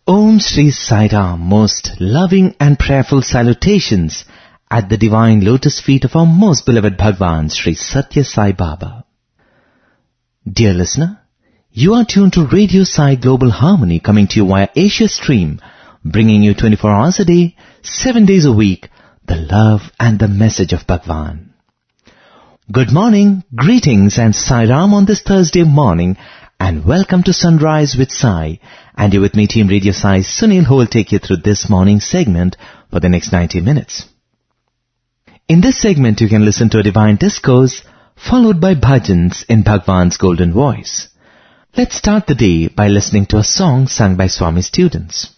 Om Shri Sai Ram, most loving and prayerful salutations at the divine lotus feet of our most beloved Bhagwan, Shri Satya Sai Baba. Dear listener, you are tuned to Radio Sai Global Harmony, coming to you via Asia Stream, bringing you 24 hours a day, 7 days a week, the love and the message of Bhagwan. Good morning, greetings and Sai Ram on this Thursday morning, and welcome to Sunrise with Sai. And you're with me, Team Radio Sai, Sunil, who will take you through this morning's segment for the next 90 minutes. In this segment, you can listen to a divine discourse, followed by bhajans in Bhagwan's golden voice. Let's start the day by listening to a song sung by Swami students.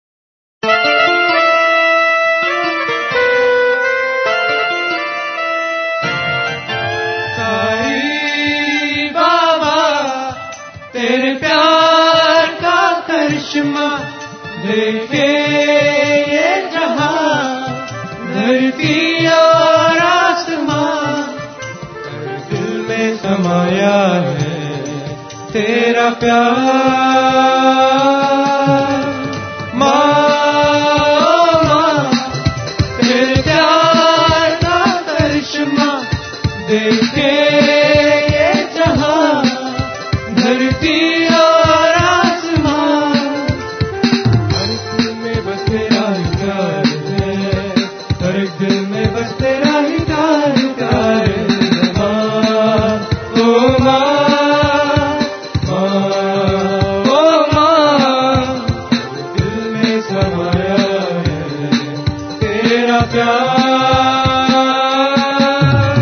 देखे ये जहां धरती और आसमां, दिल में समाया है तेरा प्यार। माँ तेरे प्यार का करिश्मा देखे ये जहां धरती और आसमां, दिल में बस तेरा ही प्यार है। माँ ओ माँ, ओ माँ, दिल में समाया है तेरा प्यार।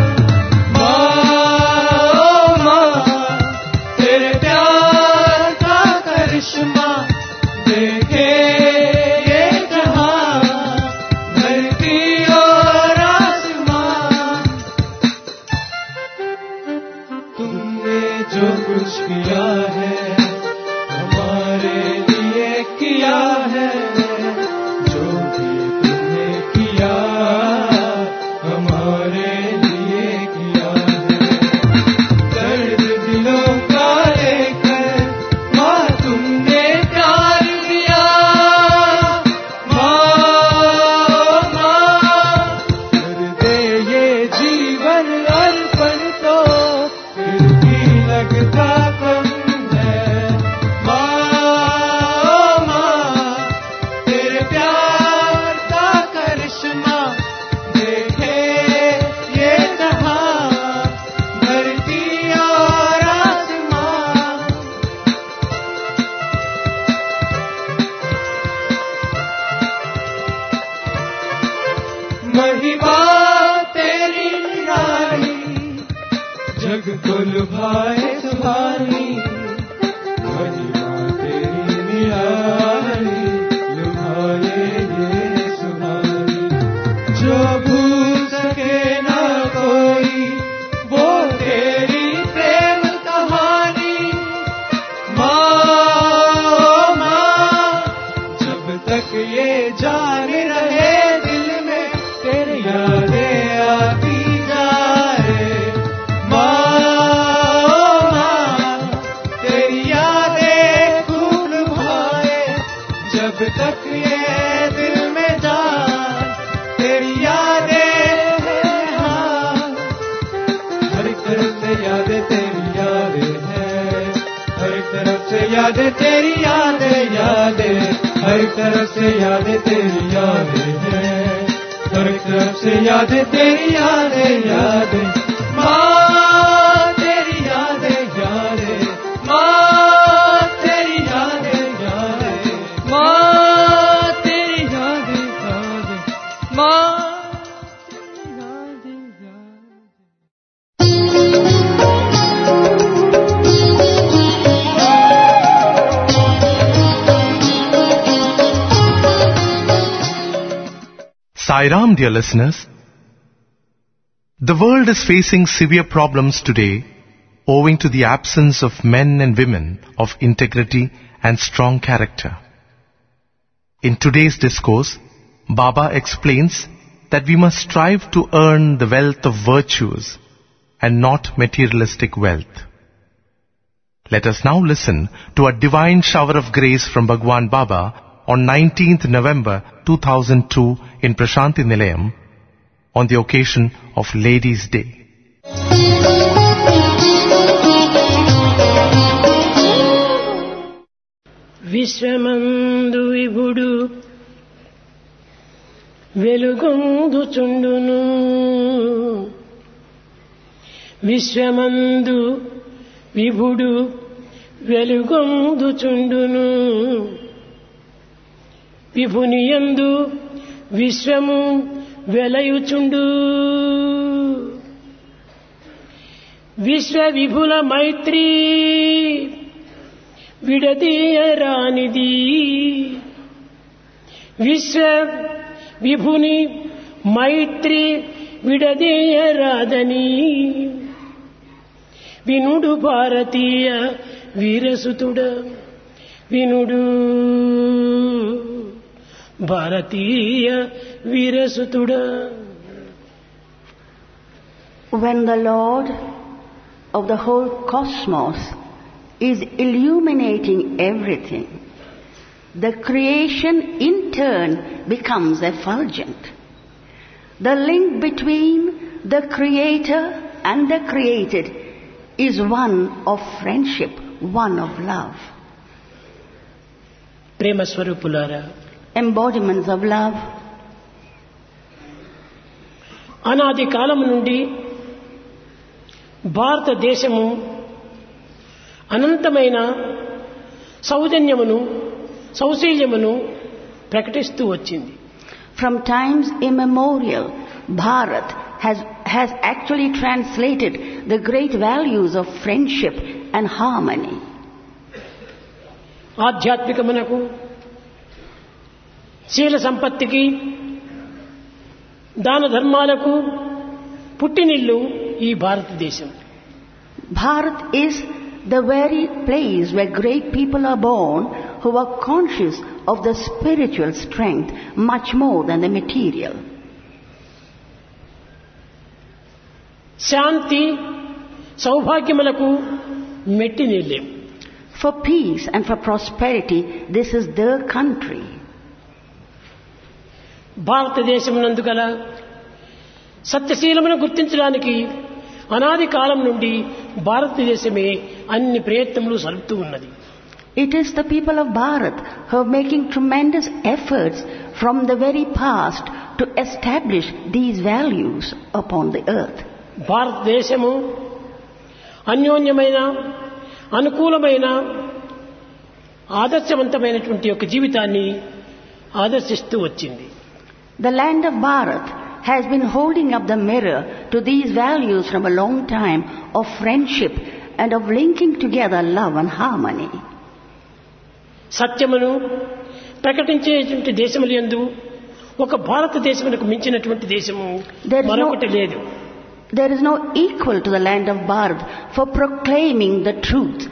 माँ तेरे प्यार का करिश्मा देखे किया है हमारे लिए किया है, जो भी तुमने किया हमारे लिए किया है। दर्द दिलों का लेकर माँ तुमने प्यार दिया। माँ कर दे ये जीवन अर्पण तो फिर भी लगता महिमा तेरी निराली, जग को लुभाए सुभानी। महिमा तेरी निराली, लुभाए ये सुभानी। जो भूल सके ना कोई वो तेरी प्रेम कहानी। माँ जब तक ये जान रहे यादें आती जाए। माँ तेरी यादें खूब लुभाए, जब तक ये दिल में जान तेरी यादें हैं। हर एक तरफ से यादें तेरी यादें हैं, हर एक तरफ से यादें तेरी यादें हर एक तरफ से यादें तेरी यादें हैं, हर एक तरफ से यादें तेरी यादें। माँ तेरी यादें माँ तेरी यादें माँ तेरी यादें माँ तेरी यादें। Sai Ram, dear listeners. The world is facing severe problems today owing to the absence of men and women of integrity and strong character. In today's discourse, Baba explains that we must strive to earn the wealth of virtues and not materialistic wealth. Let us now listen to a divine shower of grace from Bhagwan Baba on 19th November 2002 in Prashanti Nilayam on the occasion of Ladies' Day. విశ్వమందు విభుడు వెలుగొందుచుండును, విశ్వమందు విభుడు వెలుగొందుచుండును, విభునియందు విశ్వము వెలయుచుండు, విశ్వ విభుల మైత్రీ విడదీయరానిది, విశ్వ విభుని మైత్రి విడదీయరాదని వినుడు భారతీయ వీరసుతుడ, వినుడు భారతీయ వీరసుతుడ. When the Lord of the whole cosmos is illuminating everything, the creation in turn becomes effulgent. The link between the Creator and the created is one of friendship, one of love. ప్రేమ స్వరూపులారా, Embodiments of love. అనాది కాలము నుండి భారతదేశము అనంతమైన సౌజన్యమును సౌశీల్యమును ప్రకటిస్తూ వచ్చింది. From times immemorial, Bharat has actually translated the great values of friendship and harmony. ఆధ్యాత్మికమునకు, శీల సంపత్తికి, దాన ధర్మాలకు పుట్టినిల్లు ఈ భారతదేశం. Bharat is the very place where great people are born who are conscious of the spiritual strength much more than the material. Shanti సౌభాగ్యములకు మెట్టినిల్లే. For peace and for prosperity, this is their country. భారతదేశమునందు గల సత్యశీలమును గుర్తించడానికి అనాది కాలం నుండి భారతదేశమే అన్ని ప్రయత్నములు సలుపుతూ ఉన్నది. It is the people of Bharat who are making tremendous efforts from the very past to establish these values upon the earth. భారతదేశము అన్యోన్యమైన, అనుకూలమైన, ఆదర్శవంతమైనటువంటి ఒక జీవితాన్ని ఆదర్శిస్తూ వచ్చింది. The land of Bharat has been holding up the mirror to these values from a long time of friendship and of linking together love and harmony. సత్యమును ప్రకటించేటువంటి దేశములందు ఒక భారతదేశమునకు మించినటువంటి దేశము మరొకటి లేదు. There is no equal to the land of Bharat for proclaiming the truth.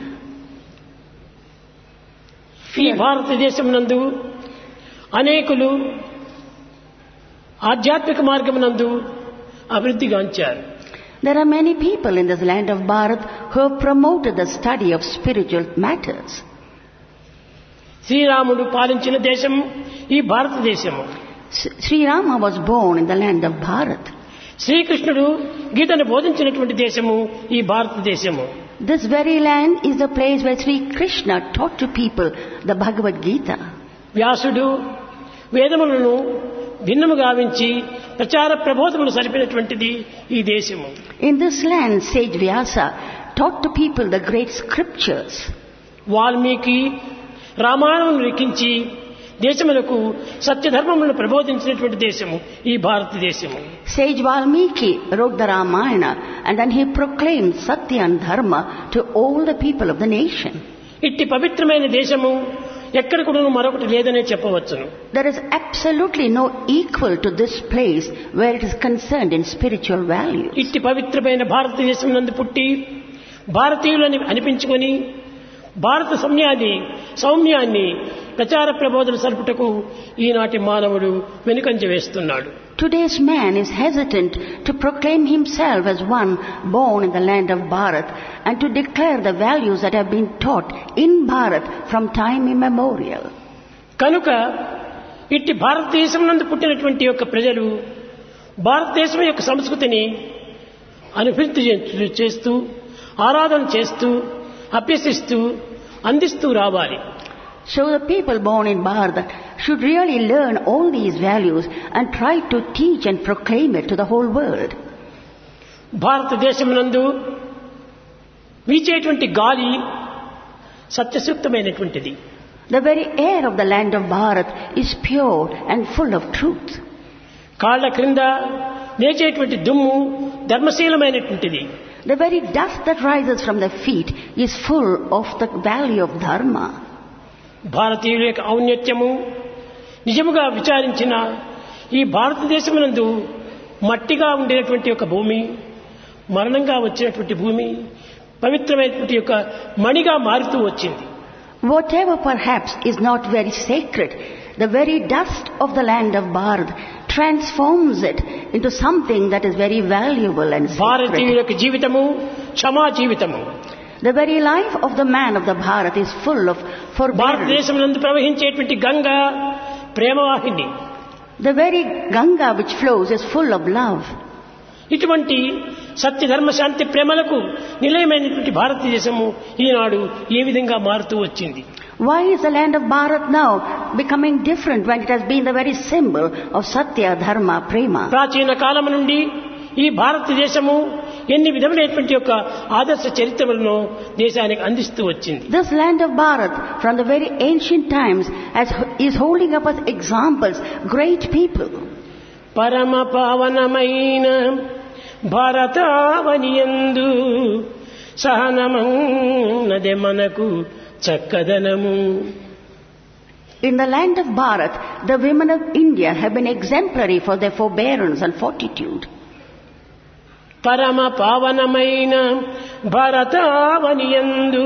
ఈ భారతదేశమునందు అనేకులు ఆధ్యాత్మిక మార్గమునందు అభివృద్ధిగాంచారు. There are many people in this land of Bharat who have promoted the study of spiritual matters. శ్రీరాముడు పాలించిన దేశము ఈ భారతదేశము. Sri Rama was born in the land of Bharat. శ్రీకృష్ణుడు గీతను బోధించినటువంటి దేశము ఈ భారతదేశము. This very land is the place where Sri Krishna taught to people the Bhagavad Gita. వ్యాసుడు వేదములను భిన్నము గావించి ప్రచార ప్రబోధములు సరిపినటువంటిది ఈ దేశము. In this land, sage Vyasa taught to people the great scriptures. Valmiki రామాయణమును లిఖించి దేశములకు సత్యధర్మములను ప్రబోధించినటువంటి దేశము ఈ భారతదేశము. Sage Valmiki wrote the Ramayana and then he proclaimed Satya and Dharma to all the people of the nation. ఇట్టి పవిత్రమైన దేశము ఎక్కడ కూడా మరొకటి లేదనే చెప్పవచ్చును. There is absolutely no equal to this place where it is concerned in spiritual values. ఇట్టి పవిత్రమైన భారతదేశం నందు పుట్టి భారతీయులని అనిపించుకొని భారత సౌమ్యాన్ని ప్రచార ప్రబోధన సల్పుటకు ఈనాటి మానవుడు వెనుకంజ వేస్తున్నాడు. Today's man is hesitant to proclaim himself as one born in the land of Bharat and to declare the values that have been taught in Bharat from time immemorial. కనుక ఇట్టి భారతదేశం నందు పుట్టినటువంటి యొక్క ప్రజలు భారతదేశం యొక్క సంస్కృతిని అనుభూతి చేస్తూ ఆరాధన చేస్తూ అభ్యసిస్తూ అందిస్తూ రావాలి. So the people born in Bharat should really learn all these values and try to teach and proclaim it to the whole world. భారతదేశం నందు వీచేటువంటి గాలి సత్యసూక్తమైనటువంటిది. The very air of the land of Bharat is pure and full of truth. కాళ్ళ క్రింద లేచేటువంటి దుమ్ము ధర్మశీలమైనటువంటిది. The very dust that rises from the feet is full of the value of dharma. భారతీయుల యొక్క ఔన్నత్యము నిజముగా విచారించిన ఈ భారతదేశమునందు మట్టిగా ఉండేటువంటి ఒక భూమి మరణంగా వచ్చినటువంటి భూమి పవిత్రమైనటువంటి యొక్క మణిగా మారుతూ వచ్చింది. Whatever perhaps is not very sacred, the very dust of the land of Bharat transforms it into something that is very valuable and భారతీయుల sacred. యొక్క జీవితము క్షమా జీవితము. The very life of the man of the Bharat is full of forbearance. భారతదేశమునందు ప్రవహించేటువంటి Ganga ప్రేమవాహిని. The very Ganga which flows is full of love. ఇటువంటి సత్య ధర్మ శాంతి ప్రేమలకు నిలయమైనటువంటి భారతదేశము ఈనాడు ఏ విధంగా మారుతూ వచ్చింది? Why is the land of Bharat now becoming different when it has been the very symbol of Satya, Dharma, Prema? ప్రాచీన కాలం నుండి ఈ భారతదేశము ఎన్ని విధములైనటువంటి యొక్క ఆదర్శ చరిత్రలను దేశానికి అందిస్తూ వచ్చింది. This land of Bharat from the very ancient times is holding up as examples great people. పరమ పావనమైన భారతావనియందు సహనమన్నదే మనకు చక్కదనము. In the land of Bharat, the women of India have been exemplary for their forbearance and fortitude. పరమ పావనమైన భారతావనియందు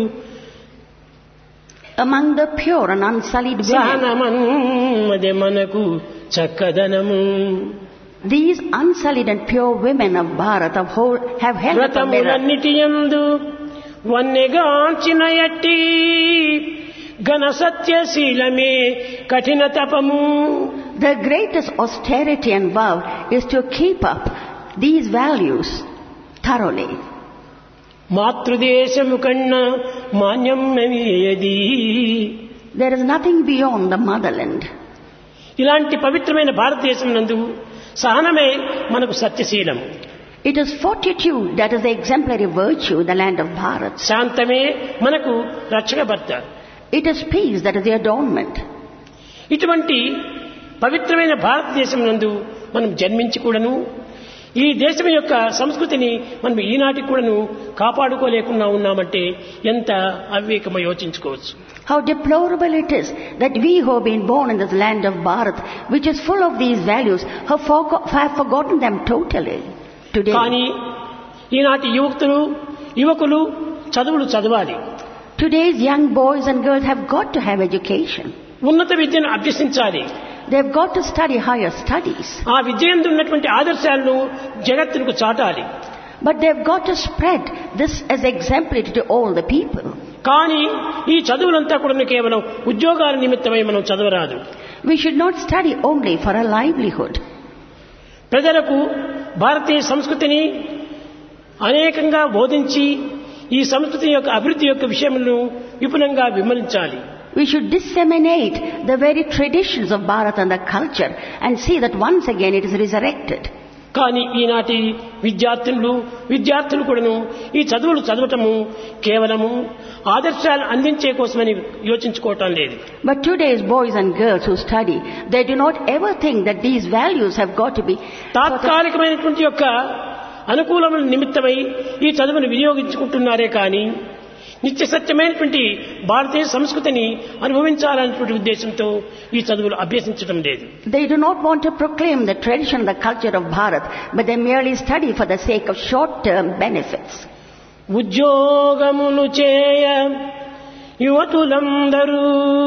Among the pure and unsullied women, సహనమన్నదే మనకు చక్కదనము. these unsullied and pure women of Bharat have held up a mirror. వ్రతములన్నిటియందు వన్నెగాంచిన ఎట్టి ఘన సత్యశీలమే కఠిన తపము. The greatest austerity and vow is to keep up these values thoroughly. మాతృదేశము కన్నా మాన్యం ఏది? There is nothing beyond the motherland. ఇలాంటి పవిత్రమైన భారతదేశం నందు సహనమే మనకు సత్యశీలం. It is fortitude that is the exemplary virtue in the land of Bharat. శాంతమే మనకు రక్షక భర్త. It is peace that is the adornment. ఇటువంటి పవిత్రమైన భారతదేశం నందు మనం జన్మించి కూడాను ఈ దేశం యొక్క సంస్కృతిని మనం ఈనాటికి కూడాను కాపాడుకోలేకుండా ఉన్నామంటే ఎంత అవివేకమో యోచించుకోవచ్చు. How deplorable it is that we who have been born in this land of Bharat, which is full of these values, have forgotten them totally today. కానీ ఈనాటి యువకులు చదువులు చదవాలి. Today's young boys and girls have got to have education. ఉన్నత విద్యను అభ్యసించాలి. They've got to study higher studies. ఆ విద్య యందు ఉన్నటువంటి ఆదర్శాలను జగత్తుకు చాటాలి. But they've got to spread this as exemplary to all the people. కానీ ఈ చదువులంతా కూడా కేవలం ఉద్యోగాల నిమిత్తమై మనం చదవరాదు. We should not study only for a livelihood. ప్రజలకు భారతీయ సంస్కృతిని అనేకంగా బోధించి ఈ సంస్కృతి యొక్క అభివృద్ధి యొక్క విషయంలో విపులంగా విమర్శించాలి. We should disseminate the very traditions of Bharat and the culture and see that once again it is resurrected. కానీ ఈనాటి విద్యార్థులు కూడాను ఈ చదువులు చదవటము కేవలము ఆదర్శాలు అందించే కోసమని యోచించుకోవటం లేదు. But today's boys and girls who study, they do not ever think that these values have got to be తాత్కాలికమైనటువంటి యొక్క అనుకూలమైన నిమిత్తమై ఈ చదువును వినియోగించుకుంటున్నారే కానీ నిత్య సత్యమైనటువంటి భారతీయ సంస్కృతిని అనుభవించాలనేటువంటి ఉద్దేశంతో ఈ చదువులు అభ్యసించడం లేదు. They do not want to proclaim the tradition and the culture of Bharat, but they merely study for the sake of short-term benefits. ఉద్యోగములు చేయ యువతులందరూ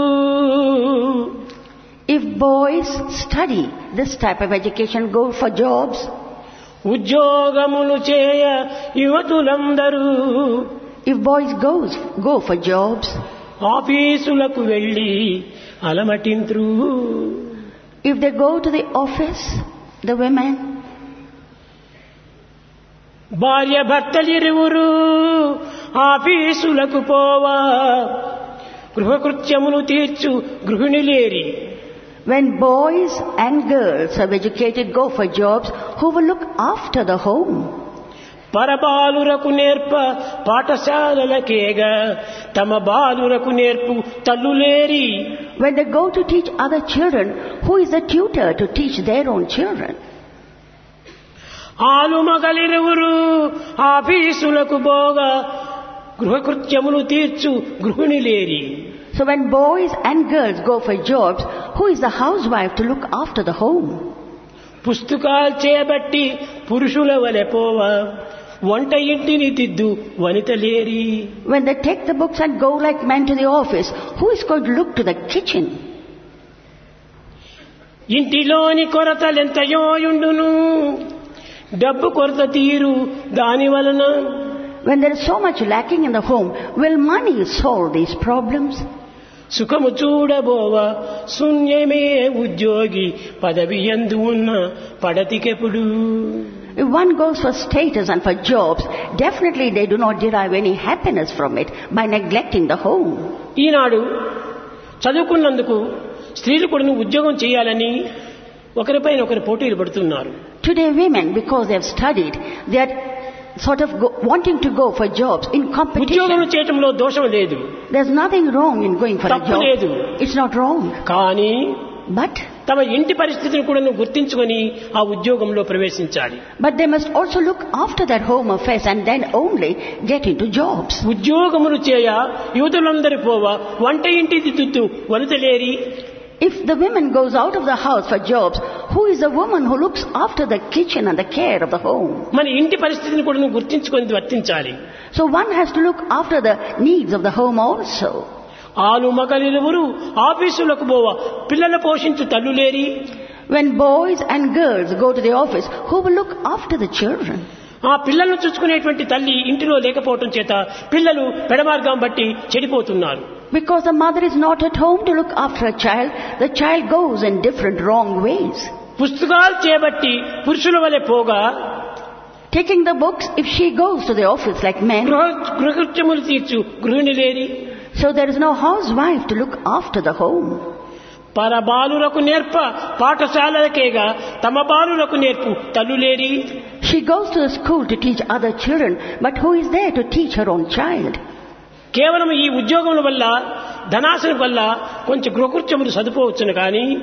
If boys study this type of education, go for jobs, ఉద్యోగములు చేయ యువతులందరూ if boys go for jobs, ఆఫీసులకు వెళ్ళి అలమటింత్రు. If they go to the office, the women, భార్య భర్తలిరువురు ఆఫీసులకు పోవా గృహకృత్యములు తీర్చు గృహిణిలేరి. when boys and girls of educated go for jobs, who will look after the home? పరబాలురకు నేర్ప పాఠశాలలకేగా తమ బాలురకు నేర్పు తల్లులేరి. When they go to teach other children, who is the tutor to teach their own children? ఆలు మగలిరువురు ఆఫీసులకు పోగా గృహకృత్యములు తీర్చు గృహిణిలేరి. So when boys and girls go for jobs, who is the housewife to look after the home? పుస్తకాలు చేపట్టి పురుషుల వలె పోవా వంట ఇంటిని దిద్దు వనితలేరి. When they take the books and go like men to the office, who is going to look to the kitchen? ఇంటిలోని కొరతలెంతయోయుండును డబ్బు కొరత తీరు దాని వలన. When there is so much lacking in the home, will money solve these problems? సుఖము చూడబోవ శూన్యమే ఉద్యోగి పదవి యందు ఉన్న పడతికెప్పుడు. If one goes for status and for jobs, definitely they do not derive any happiness from it by neglecting the home. ఈనాడు చదువుకున్నందుకు స్త్రీలు కూడా ఉద్యోగం చేయాలని ఒకరిపైన ఒకరు పోటీలు పడుతున్నారు. Today women, because they have studied, they are sort of wanting to go for jobs in competition. ఉద్యోగం చేయటంలో దోషం లేదు. There's nothing wrong in going for a తప్పు job. లేదు. It's not wrong. కానీ But తమ ఇంటి పరిస్థితిని కూడా గుర్తించుకొని ఆ ఉద్యోగంలో ప్రవేశించాలి. they must also look after their home affairs and then only get into jobs. ఉద్యోగములు చేయ యువతులందరి పోవా వంట ఇంటి దిద్దు వనితలేరి. If the women goes out of the house for jobs, who is the woman who looks after the kitchen and the care of the home? మన ఇంటి పరిస్థితిని కూడా గుర్తించుకొని వర్తించాలి. So one has to look after the needs of the home also. ఆలు మగలిరువురు ఆఫీసులకు పోవా పిల్లల పోషించు తల్లులేరి. When boys and girls go to the office, who will look after the children? ఆ పిల్లలను చూసుకునేటువంటి తల్లి ఇంటిలో లేకపోవటం చేత పిల్లలు పెడమార్గం బట్టి చెడిపోతున్నారు. Because the mother is not at home to look after a child, the child goes in different wrong ways. పుస్తకాలు చేపట్టి పురుషుల వలె పోగా Taking the books, if she goes to the office like men, గృహకృత్యములు తీర్చు గృహిణిలేరి. so there is no housewife to look after the home. పరబాలురకు నేర్ప పాఠశాలలకేగా తమ బాలులకు నేర్పు తల్లులేరి. She goes to the school to teach other children, but who is there to teach her own child? కేవలం ఈ ఉద్యోగముల వల్ల ధనాశనం వల్ల కొంచెం గృహకృత్యములు సదుపోవచ్చును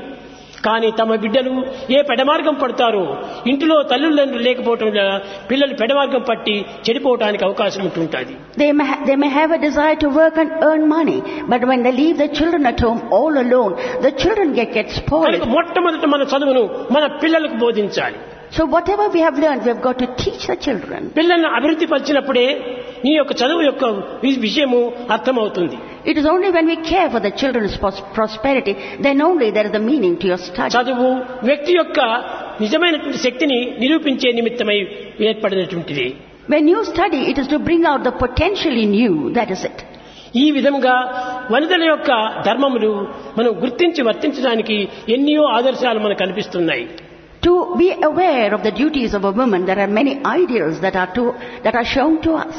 కానీ తమ బిడ్డలు ఏ పెడమార్గం పడతారో ఇంటిలో తల్లిదండ్రులు లేకపోవటం వల్ల పిల్లలు పెడమార్గం పట్టి చెడిపోవడానికి అవకాశం ఉంటుంటుంది. They may have a desire to work and earn money, but when they leave the children at home all alone, the children get spoiled. మొట్టమొదట మన చదువును మన పిల్లలకు బోధించాలి. So whatever we have learned, we have got to teach the children. పిల్లలను అభివృద్ధి పరిచినప్పుడే నీ యొక్క చదువు యొక్క విషయము అర్థమవుతుంది. It is only when we care for the children's prosperity, then only there is a meaning to your study. చదువు వ్యక్తి యొక్క నిజమైనటువంటి శక్తిని నిరూపించే నిమిత్తమై ఏర్పడినటువంటిది. When you study, it is to bring out the potential in you. That is it. ఈ విధంగా వనితల యొక్క ధర్మములు మనం గుర్తించి వర్తించడానికి ఎన్నో ఆదర్శాలు మనకు కనిపిస్తున్నాయి. To be aware of the duties of a woman, there are many ideals that are shown to us.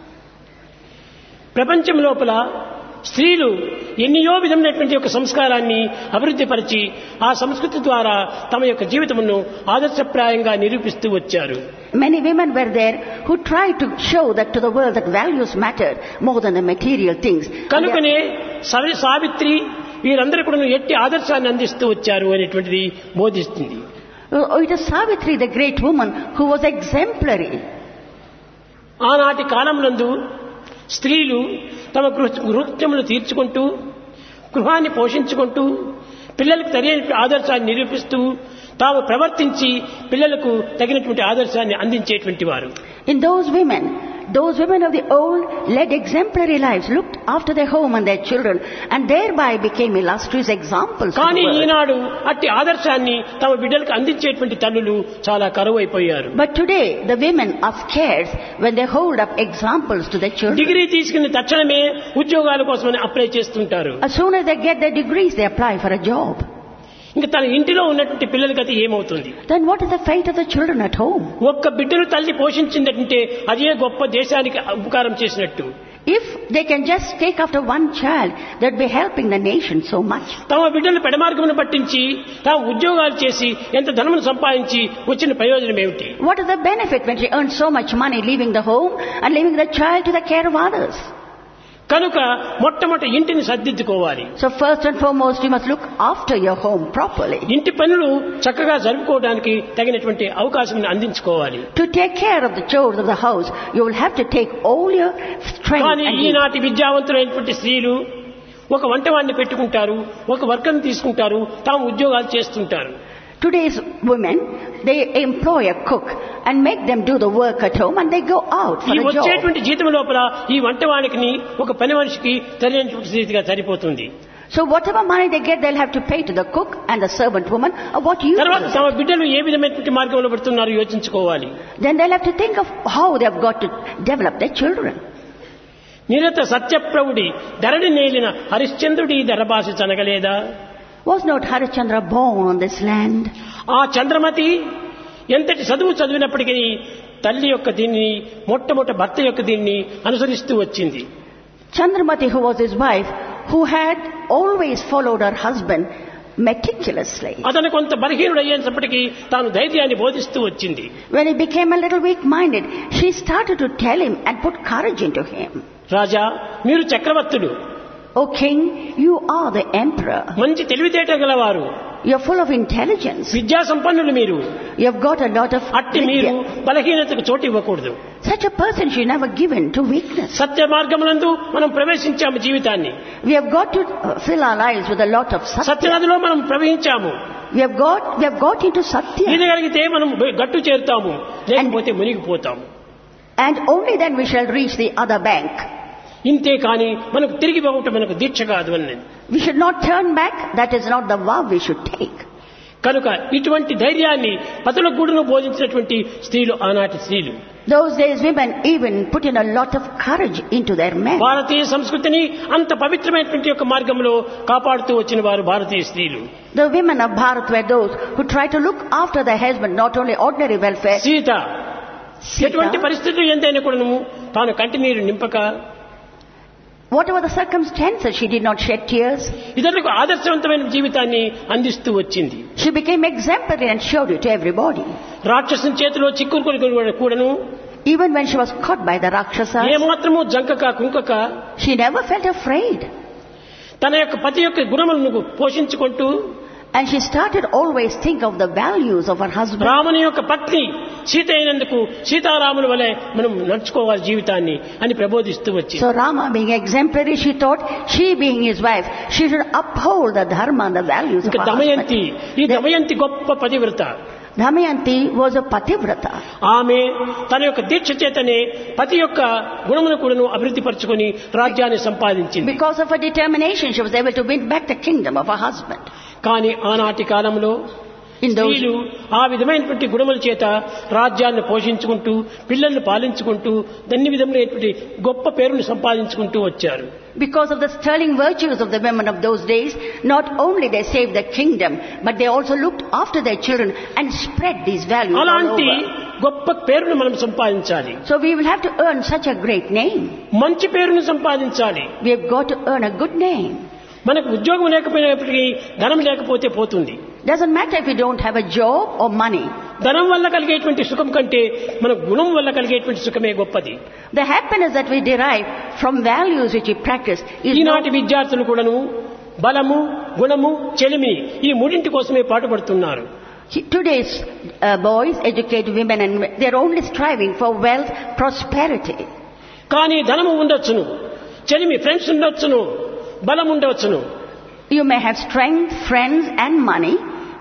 ప్రపంచం లోపల స్త్రీలు ఎన్నో విధమైనటువంటి ఒక సంస్కారాన్ని అభివృద్ధి పరిచి ఆ సంస్కృతి ద్వారా తమ యొక్క జీవితమును ఆదర్శప్రాయంగా నిరూపిస్తూ వచ్చారు. Many women were there who tried to show that to the world that values mattered more than the material things. కనుకనే సావిత్రి వీరందరూ కూడా ఎట్టి ఆదర్శాన్ని అందిస్తూ వచ్చారు అనేటువంటిది బోధిస్తుంది. It is Savitri, the great woman, who was exemplary. ఆనాటి కాలంనందు స్త్రీలు తమ గృహకృత్యములు తీర్చుకుంటూ గృహాన్ని పోషించుకుంటూ పిల్లలకు తగిన ఆదర్శాన్ని నిరూపిస్తూ తాము ప్రవర్తించి పిల్లలకు తగినటువంటి ఆదర్శాన్ని అందించేటువంటి వారు. In those women, those women of the old led exemplary lives, looked after their home and their children, and thereby became illustrious examples to the కానీ world. ఈనాడు అట్టి ఆదర్శాన్ని తమ బిడ్డలకు అందించేటువంటి తల్లులు చాలా కరువైపోయారు. But today, the women are scarce when they hold up examples to their children. Degree తీసుకున్న తక్షణమే ఉద్యోగాల కోసమని అప్లై చేస్తుంటారు. As soon as they get their degrees, they apply for a job. ఇంకా తన ఇంటిలో ఉన్నటువంటి పిల్లలకి అది ఏమవుతుంది? Then what is the fate of the children at home? ఒక్క బిడ్డను తల్లి పోషించిందంటే అదే గొప్ప దేశానికి ఉపకారం చేసినట్టు. If they can just take after one child, they'd be helping the nation so much. తమ బిడ్డలు పెడమార్గమును పట్టించి తాము ఉద్యోగాలు చేసి ఎంత ధనమును సంపాదించి వచ్చిన ప్రయోజనం ఏమిటి? What is the benefit when she earns so much money leaving the home and leaving the child to the care of others? కనుక మొట్టమొదటి ఇంటిని సర్దిద్దుకోవాలి. So first and foremost, you must look after your home properly. ఇంటి పనులు చక్కగా జరుపుకోవడానికి తగినటువంటి అవకాశం అందించుకోవాలి. To take care of the chores of the house, you will have to take all your strength కానీ and ఈనాటి విద్యావంతులైనటువంటి స్త్రీలు ఒక వంటవాడిని పెట్టుకుంటారు, ఒక వర్కర్ని తీసుకుంటారు, తాము ఉద్యోగాలు చేస్తుంటారు. Today's women, they employ a cook and make them do the work at home and they go out for ఈ a job. వచ్చేటువంటి జీతం లోపల ఈ వంటవాడికి ఒక పని మనిషికి సరైనటువంటి స్థితిగా సరిపోతుంది. So whatever money they get, they'll have to pay to the cook and the servant woman or what you తర్వాత తమ బిడ్డలు ఏ విధమైనటువంటి మార్గంలో పడుతున్నారో యోచించుకోవాలి. Then they'll have to think of how they've got to develop their children. నిరత సత్యప్రవుడి Dharani నేలిన హరిశ్చంద్రుడి ధరబాసి చనగలేదా? Was not Harishchandra born on this land? ఆ చంద్రమతి ఎంతటి చదువు చదివినప్పటికీ తల్లి యొక్క దీన్ని మొట్టమొదటి భర్త యొక్క దీన్ని అనుసరిస్తూ వచ్చింది. Chandramati, who was his wife, who had always followed her husband meticulously. అతను కొంత బలహీనుడు అయ్యేటప్పటికీ తాను ధైర్యాన్ని బోధిస్తూ వచ్చింది. When he became a little weak-minded, she started to tell him and put courage into him. రాజా, మీరు చక్రవర్తుడు, O king, you are the emperor. మంచి తెలివితేట గలవారు, You're full of intelligence. విద్యా సంపన్నులు మీరు. You've got a lot of అట్టి మీరు vidya. బలహీనతకు చోటు ఇవ్వకూడదు. Such a person should never given to weakness. సత్య మార్గమునందు మనం ప్రవేశించాము జీవితాన్ని. We have got to fill our lives with a lot of satya. సత్యనదిలో మనం ప్రవహించాము. We have got into satya. ఈదగలిగితే మనం గట్టు చేరుతాము, లేకపోతే మునిగిపోతాము. And only then we shall reach the other bank. ఇంతే కానీ మనకు తిరిగి పోవటం మనకు దీక్ష కాదు అన్నది. We should not turn back. That is not the vow we should take. కనుక ఇటువంటి ధైర్యాన్ని పతుల గూడును బోధించినటువంటి స్త్రీలు ఆనాటి స్త్రీలు. Those days women even put in a lot of courage into their men. భారతీయ సంస్కృతిని అంత పవిత్రమైనటువంటి యొక్క మార్గంలో కాపాడుతూ వచ్చిన వారు భారతీయ స్త్రీలు. The women of Bharat were those who tried to look after their husband, not only ordinary welfare. Sita ఎటువంటి పరిస్థితులు ఎంతైనా కూడాను తాను కంటినీరు నింపక, Whatever the circumstances, she did not shed tears. ఇతరులకు ఆదర్శవంతమైన జీవితాన్ని అందిస్తూ వచ్చింది. She became exemplary and showed it to everybody. రాక్షసుని చేతిలో చిక్కుకొని కూడాను Even when she was caught by the Rakshasas, ఏమాత్రము జంకక కుంకక she never felt afraid. తన యొక్క పతి యొక్క గుణములను పోషించుకుంటూ, And she started always think of the values of her husband. రాముని యొక్క పత్ని సీత అయినందుకు సీతారాముల వలె మనం నడుచుకోవాలి జీవితాన్ని అని ప్రబోధిస్తూ వచ్చింది. So Rama being exemplary, she thought, she being his wife, she should uphold the dharma and the values of ఇంకా her దమయంతి, husband. ఈ దమయంతి గొప్ప పతివ్రత. Damayanti was a pativrata. ఆమె తన యొక్క దీక్ష చేతనే పతి యొక్క గుణమును కూడాను అభివృద్ధి పరచుకొని రాజ్యాన్ని సంపాదించింది. Because of her determination, she was able to win back the kingdom of her husband. కానీ ఆనాటి కాలంలో స్త్రీలు ఆ విధమైనటువంటి గుణముల చేత రాజ్యాన్ని పోషించుకుంటూ, పిల్లల్ని పాలించుకుంటూ, అన్ని విధములైనటువంటి గొప్ప పేరును సంపాదించుకుంటూ వచ్చారు. Because of the sterling virtues of the women of those days, not only they saved the kingdom, but they also looked after their children and spread these values all అలాంటి over. గొప్ప పేరును మనం సంపాదించాలి. So we will have to earn such a great name. మంచి పేరును సంపాదించాలి. We have got to earn a good name. మనకు ఉద్యోగం లేకపోయినప్పటికీ ధనం లేకపోతే పోతుంది. Doesn't matter if you don't have a job or money. ధనం వల్ల కలిగేటువంటి సుఖం కంటే మన గుణం వల్ల కలిగేటువంటి సుఖమే గొప్పది. The happiness that we derive from values which we practice is ఈనాటి not. విద్యార్థులు కూడాను బలము, గుణము, చెలిమి ఈ మూడింటి కోసమే పాటుపడుతున్నారు. Today's boys, educated women and men, they're only striving for wealth, prosperity. కానీ ధనము ఉండొచ్చును, చెలిమి ఫ్రెండ్స్ ఉండొచ్చును, బలం ఉండవచ్చును. You may have strength, friends and money.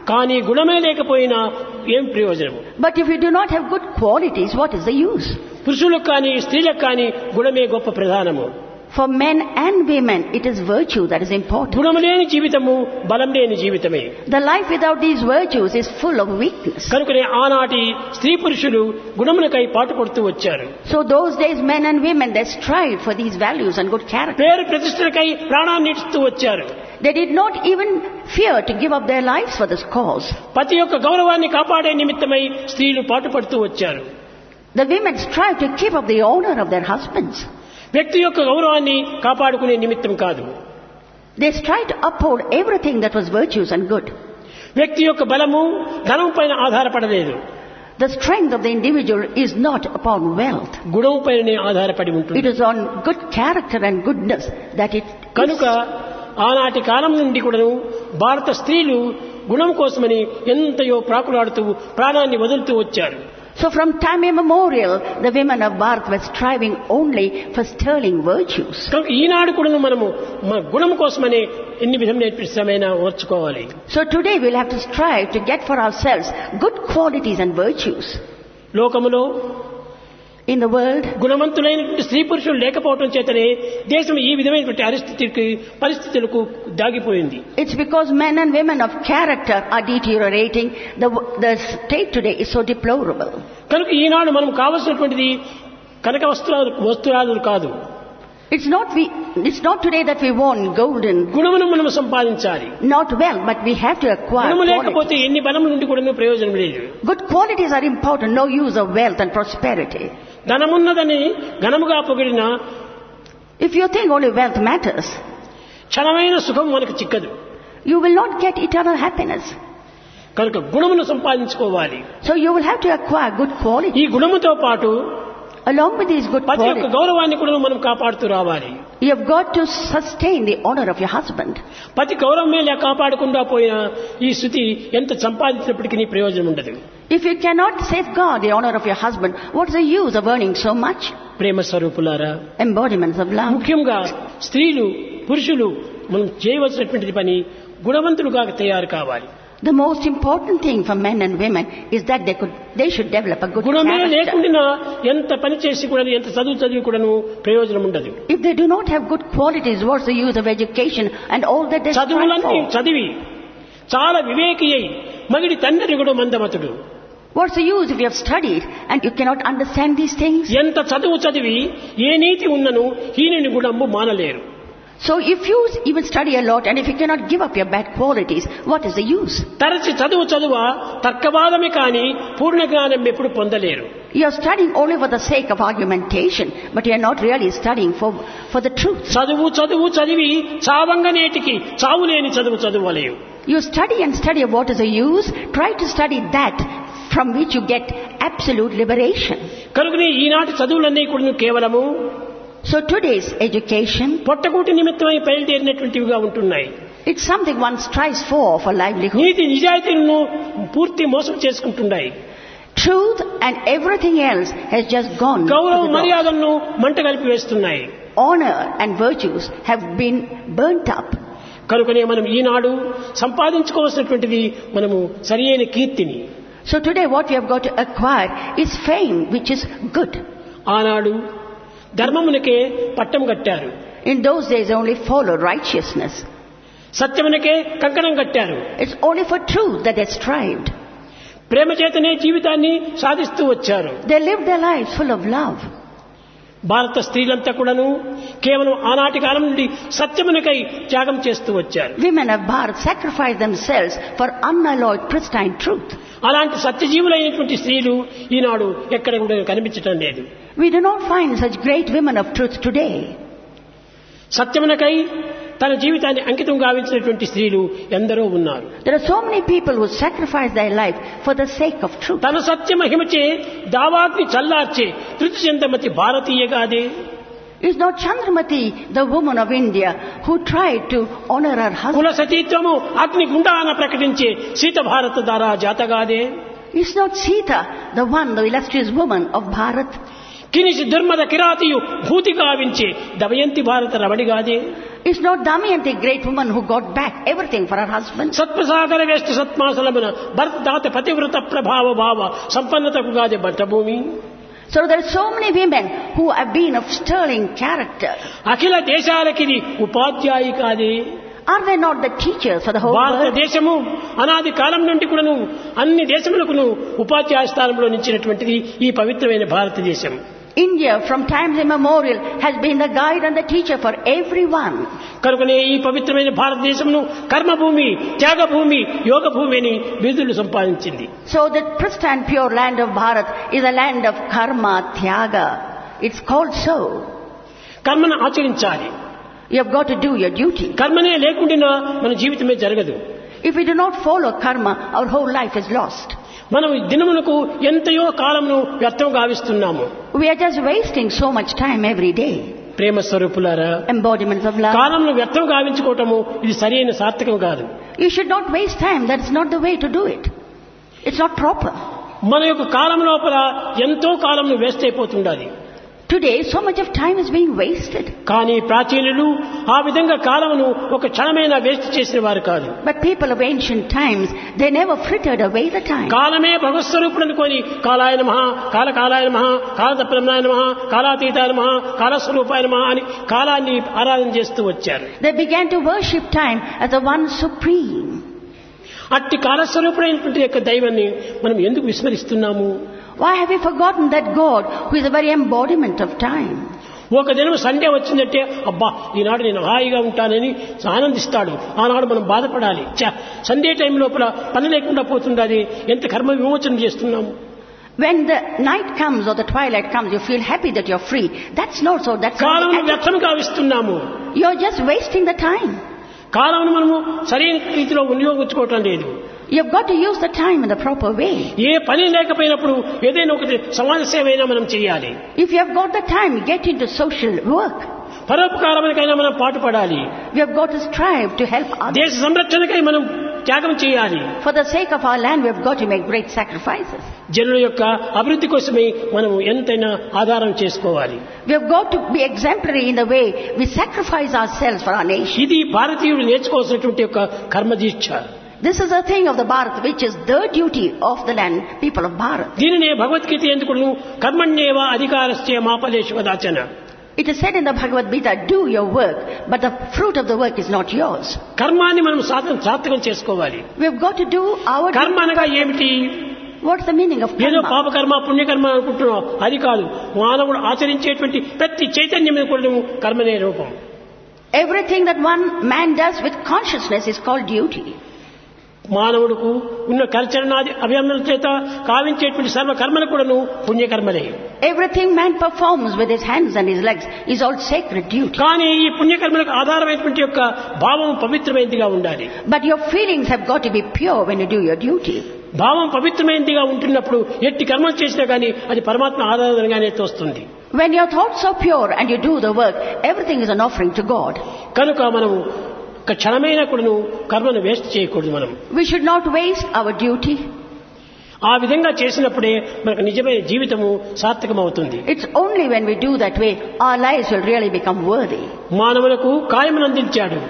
కానీ గుణమే లేకపోయినా ఏం ప్రయోజనము? But if you do not have good qualities, what is the use? పురుషులకు కానీ స్త్రీలకు కానీ గుణమే గొప్ప ప్రధానము. For men and women, it is virtue that is important. గుణము లేని జీవితము బలం లేని జీవితమే. The life without these virtues is full of weakness. కనుకనే ఆనాటి స్త్రీ పురుషులు గుణములకై పాటుపడుతూ వచ్చారు. So those days, men and women, they strive for these values and good character. పేరు ప్రతిష్టలకై ప్రాణాన్ని ఇస్తూ వచ్చారు. They did not even fear to give up their lives for this cause. పతి యొక్క గౌరవాన్ని కాపాడే నిమిత్తమై స్త్రీలు పాటుపడుతూ వచ్చారు. The women strive to keep up the honor of their husbands. వ్యక్తి యొక్క గౌరవాన్ని కాపాడుకునే నిమిత్తం కాదు. They strive to uphold everything that was virtues and good. వ్యక్తి యొక్క బలము ధనం పైన ఆధారపడలేదు. The strength of the individual is not upon wealth. గుణం పైనే ఆధారపడి ఉంటుంది. It is on good character and goodness that it కనుక ఆనాటి కాలం నుండి కూడాను భారత స్త్రీలు గుణం కోసమని ఎంతయో ప్రాకులాడుతూ ప్రాణాన్ని వదులుతూ వచ్చారు. So from time immemorial, the women of Bharat were striving only for sterling virtues. కనుక ఈనాడు కూడాను మనము మన గుణం కోసమని ఎన్ని విధమైన శ్రమైనా ఓర్చుకోవాలి. So today we'll have to strive to get for ourselves good qualities and virtues. లోకములో In the world, గుణవంతులైనటువంటి స్త్రీ పురుషులు లేకపోవడం చేతనే దేశం ఈ విధమైనటువంటి పరిస్థితులకు దాగిపోయింది. it's because men and women of character are deteriorating. The state today is so deplorable. కనుక ఈనాడు మనం కావలసినటువంటిది కనక వస్తువులు కాదు. It's not today that we want golden, గుణమును మనం సంపాదించాలి. not wealth, but we have to acquire గుణము లేకపోతే qualities. ఎన్ని బలం నుండి కూడా ప్రయోజనం లేదు. Good qualities are important. No use of wealth and prosperity. ధనమున్నదని ఘనముగా పొగిడిన If you think only wealth matters, క్షణమైన సుఖం మనకు చిక్కదు. you will not get eternal happiness. కనుక గుణమును సంపాదించుకోవాలి. So you will have to acquire good qualities. ఈ గుణముతో పాటు Along with these good పతి యొక్క qualities, గౌరవాన్ని కూడా మనం కాపాడుతూ రావాలి. you have got to sustain the honor of your husband. పతి గౌరవమే లేక కాపాడకుండా పోయిన ఈ స్థితి ఎంత సంపాదించినప్పటికీ ప్రయోజనం ఉండదు. If you cannot safeguard the honor of your husband, what's the use of earning so much? ప్రేమ స్వరూపులారా, Embodiments of love. ముఖ్యంగా స్త్రీలు పురుషులు మనం చేయవలసినటువంటి పని గుణవంతులుగా తయారు కావాలి. The most important thing for men and women is that they should develop a good గుణమే character. లేకుండా ఎంత పని చేసి కూడా ఎంత చదివి కూడాను ప్రయోజనం ఉండదు. If they do not have good qualities, what's the use of education and all that they strive చదువులన్నీ for? చదివి చాలా వివేకి అయి మగిడి తండ్రి కూడా మందమతుడు. What's the use if you have studied and you cannot understand these things? ఎంత చదివి ఏ నీతి ఉన్నను హీనుని గుణము మానలేరు. So if you even study a lot and if you cannot give up your bad qualities, what is the use? తరచి చదువ తర్కవాదమే కానీ పూర్ణ జ్ఞానం ఎప్పుడు పొందలేరు. You are studying only for the sake of argumentation, but you are not really studying for the truth. చదివి చావంగనేటికి చావులేని చదువలేవు. You study and study of what is the use. Try to study that from which you get absolute liberation. కనుకనే ఈనాటి చదువులన్నీ కూడా కేవలము So today's education, పొట్టకూటి నిమిత్తమై బయలుదేరినటువంటివిగా ఉంటున్నాయి. it's something one strives for livelihood. నీతి నిజాయితీలను పూర్తి మోసం చేసుకుంటున్నాయి. Truth and everything else has just gone. గౌరవ to the dogs. మర్యాదలను మంట కలిపి వేస్తున్నాయి. Honor and virtues have been burnt up. కనుకనే మనం ఈనాడు సంపాదించుకోవాల్సినటువంటిది మనము సరియైన కీర్తిని. So today what we have got to acquire is fame, which is good. ఆనాడు ధర్మమునకే పట్టం కట్టారు. In those days they only followed righteousness. సత్యమునకే కంకణం కట్టారు. It's only for truth that they strived. ప్రేమ చేతనే జీవితాన్ని సాధిస్తూ వచ్చారు. They lived their lives full of love. భారత స్త్రీలంతా కూడాను కేవలం ఆనాటి కాలం నుండి సత్యమునకై త్యాగం చేస్తూ వచ్చారు. Women of Bharat sacrificed themselves for unalloyed pristine truth. అలాంటి సత్యజీవులైనటువంటి స్త్రీలు ఈనాడు ఎక్కడ కూడా కనిపించటం లేదు. We do not find such great women of truth today. సత్యమునకై తన జీవితాన్ని అంకితం గావించినటువంటి స్త్రీలు ఎందరో ఉన్నారు. There are so many people who sacrifice their life for the sake of truth. తన సత్య మహిమచే దావాగ్ని చల్లార్చే Tritiya చెందమతి భారతీయగాదే. Is not Chandramati the woman of India who tried to honor her husband? కుల సతీత్వము అగ్ని గుండాన ప్రకటించే సీత భారత దారా జాతగాదే. Is not Sita the one, the illustrious woman of Bharat? కినిసి దుర్మద కిరాతియు భూతి గావించే Damayanti భారత రమణిగాదే. It's not Damayanti, great woman, who got back everything for her husband. సత్ప్రసాగర వేష్టి సత్మాసలమున భరత దాత పతివ్రత ప్రభావ భావ సంపన్నతకు గాది బట్టభూమి. So there are so many women who have been of sterling character. అఖిల దేశాలకి ఉపాధ్యాయి కాదే. Are they not the teachers for the whole world? భారతదేశము అనాది కాలం నుండి కూడాను అన్ని దేశములకు ఉపాధ్యాయ స్థానంలో నిలిచినటువంటిది ఈ పవిత్రమైన భారతదేశం. India from times immemorial has been the guide and the teacher for everyone. కనుకనే ఈ పవిత్రమైన భారతదేశమును కర్మభూమి, త్యాగభూమి, యోగ భూమి అని బిరుదులు సంపాదించింది. So the pristine pure land of Bharat is a land of karma, tyaga. It's called so. కర్మను ఆచరించాలి. You have got to do your duty. కర్మనే లేకుండా మన జీవితమే జరగదు. If we do not follow karma, our whole life is lost. మనం దినములకు ఎంతయో కాలమును వ్యర్థం గావిస్తున్నాము. We are just wasting so much time every day. ప్రేమ స్వరూపులారా, Embodiments of love. కాలమును వ్యర్థం గావించుకోవటము ఇది సరైన సార్థకం కాదు. You should not waste time. That's not the way to do it. It's not proper. మన యొక్క కాలం లోపల ఎంతో కాలమును వేస్ట్ అయిపోతుండాలి. Today, so much of time is being wasted. కానీ ప్రాచీనులు ఆ విధంగా కాలమును ఒక క్షణమైనా వేస్ట్ చేసిన వారు కాదు. But people of ancient times, they never frittered away the time. కాలమే భగవత్ స్వరూపుడు అనుకొని కాలాయ నమః, కాలకాలాయ నమః, కాలతత్పరమాయ నమః, కాలాతీతాయ నమః, కాలస్వరూపాయ నమః అని కాలాన్ని ఆరాధన చేస్తూ వచ్చారు. They began to worship time as the one supreme. అట్టి కాలస్వరూపుడైనటువంటి యొక్క దైవాన్ని మనం ఎందుకు విస్మరిస్తున్నాము? Why have we forgotten that God who is the very embodiment of time? ఒక దినం సండే వచ్చిందంటే అబ్బా ఈనాడు నేను హాయిగా ఉంటానని ఆనందిస్తాడు. ఆనాడు మనం బాధపడాలి. సండే టైం లోపల పని లేకుండా పోతుండాలి, ఎంత కర్మ విమోచన చేస్తున్నాము. When the night comes or the twilight comes, you feel happy that you're free. That's not so. That's column not వ్యర్థం గావిస్తున్నాము. You're just wasting the time. కాలంను మనము సరైన రీతిలో వినియోగించుకోవటం లేదు. You've got to use the time in the proper way. ఏ పని లేకపోయినప్పుడు ఏదైనా ఒకటి సమాజ సేవ అయినా మనం చేయాలి. If you have got the time, get into social work. పరోపకారానికైనా మనం పాటుపడాలి. We have got to strive to help others. దేశ సంరక్షణకై మనం త్యాగం చేయాలి. For the sake of our land, we have got to make great sacrifices. జనుల యొక్క అభివృద్ధి కోసమే మనం ఎంతైనా ఆధారం చేసుకోవాలి. We have got to be exemplary in the way we sacrifice ourselves for our nation. ఇది భారతీయులు నేర్చుకోవాల్సినటువంటి యొక్క కర్మదీక్ష. This is a thing of the Bharat, which is the duty of the land, people of Bharat. దీనినే భగవద్గీత ఎందుకు కర్మణ్యేవ అధికారస్య మా ఫలేషు కదాచన. It is said in the Bhagavad Gita, do your work, but the fruit of the work is not yours. కర్మాన్ని మనం సార్థకం చేసుకోవాలి. We have got to do our కర్మ అనగా ఏమిటి? What's the meaning of ఏదో karma? పాపకర్మ పుణ్యకర్మ అనుకుంటున్నాం, అది కాదు. మానవుడు ఆచరించేటువంటి ప్రతి చైతన్యం కూడా కర్మనే రూపం. Everything that one man does with consciousness is called duty. మానవుడుకు ఉన్న కల్చరణాది అభియమనల చేత కావించేటువంటి సర్వ కర్మలు కూడాను పుణ్యకర్మలే. Everything man performs with his hands and his legs is all sacred duty. కానీ ఈ పుణ్యకర్మలకు ఆధారమైనటువంటి యొక్క భావం పవిత్రమైనదిగా ఉండాలి. But your feelings have got to be pure when you do your duty. భావం పవిత్రమైనదిగా ఉంటున్నప్పుడు ఎట్టి కర్మలు చేసినా కానీ అది పరమాత్మ ఆరాధనగానే తోస్తుంది. When your thoughts are pure and you do the work, everything is an offering to God. కనుక మనము ఒక క్షణమైనా కూడాను కర్మను వేస్ట్ చేయకూడదు. మనం We should not waste our duty. ఆ విధంగా చేసినప్పుడే మనకు నిజమైన జీవితము సార్థకమవుతుంది. It's only when we do that way our lives will really become worthy. మానవులకు కాయమును అందించాడు.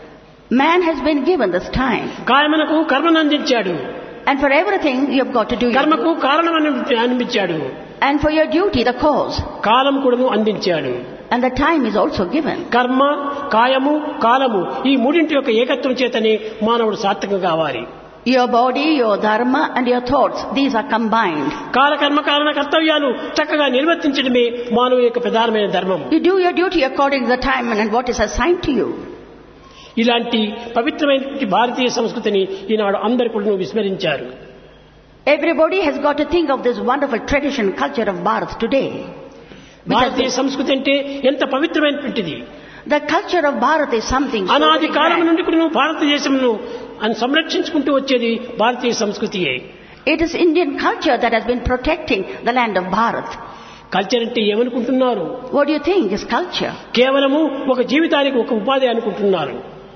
Man has been given this time. కాయమునకు కర్మను అందించాడు. And for everything you have got to do your కర్మకు కారణం అనిపించాడు. And for your duty the cause. కాలం కూడాను అందించాడు. And the time is also given. కర్మ, కాయము, కాలము ఈ మూడింటి యొక్క ఏకత్వం చేతనే మానవుడు సార్థకం కావాలి. Your body, your dharma and your thoughts, these are combined. కాలకర్మ కారణ కర్తవ్యాలు చక్కగా నిర్వర్తించడమే మానవుని యొక్క ప్రధానమైన ధర్మం. You do your duty according to the time and what is assigned to you. ఇలాంటి పవిత్రమైన భారతీయ సంస్కృతిని ఈనాడు అందరూ కూడా విస్మరించారు. Everybody has got to think of this wonderful tradition, culture of Bharat today. భారతీయ సంస్కృతి అంటే ఎంత పవిత్రమైనటువంటిది. The culture of Bharat is something so అనాది very కాలం grand. నుండి కూడా భారతదేశంను సంరక్షించుకుంటూ వచ్చేది భారతీయ సంస్కృతియే. It is Indian culture that has been protecting the land of Bharat. Culture అంటే ఏమనుకుంటున్నారు? What do you think is culture? కేవలము ఒక జీవితానికి ఒక ఉపాధి అనుకుంటున్నారు.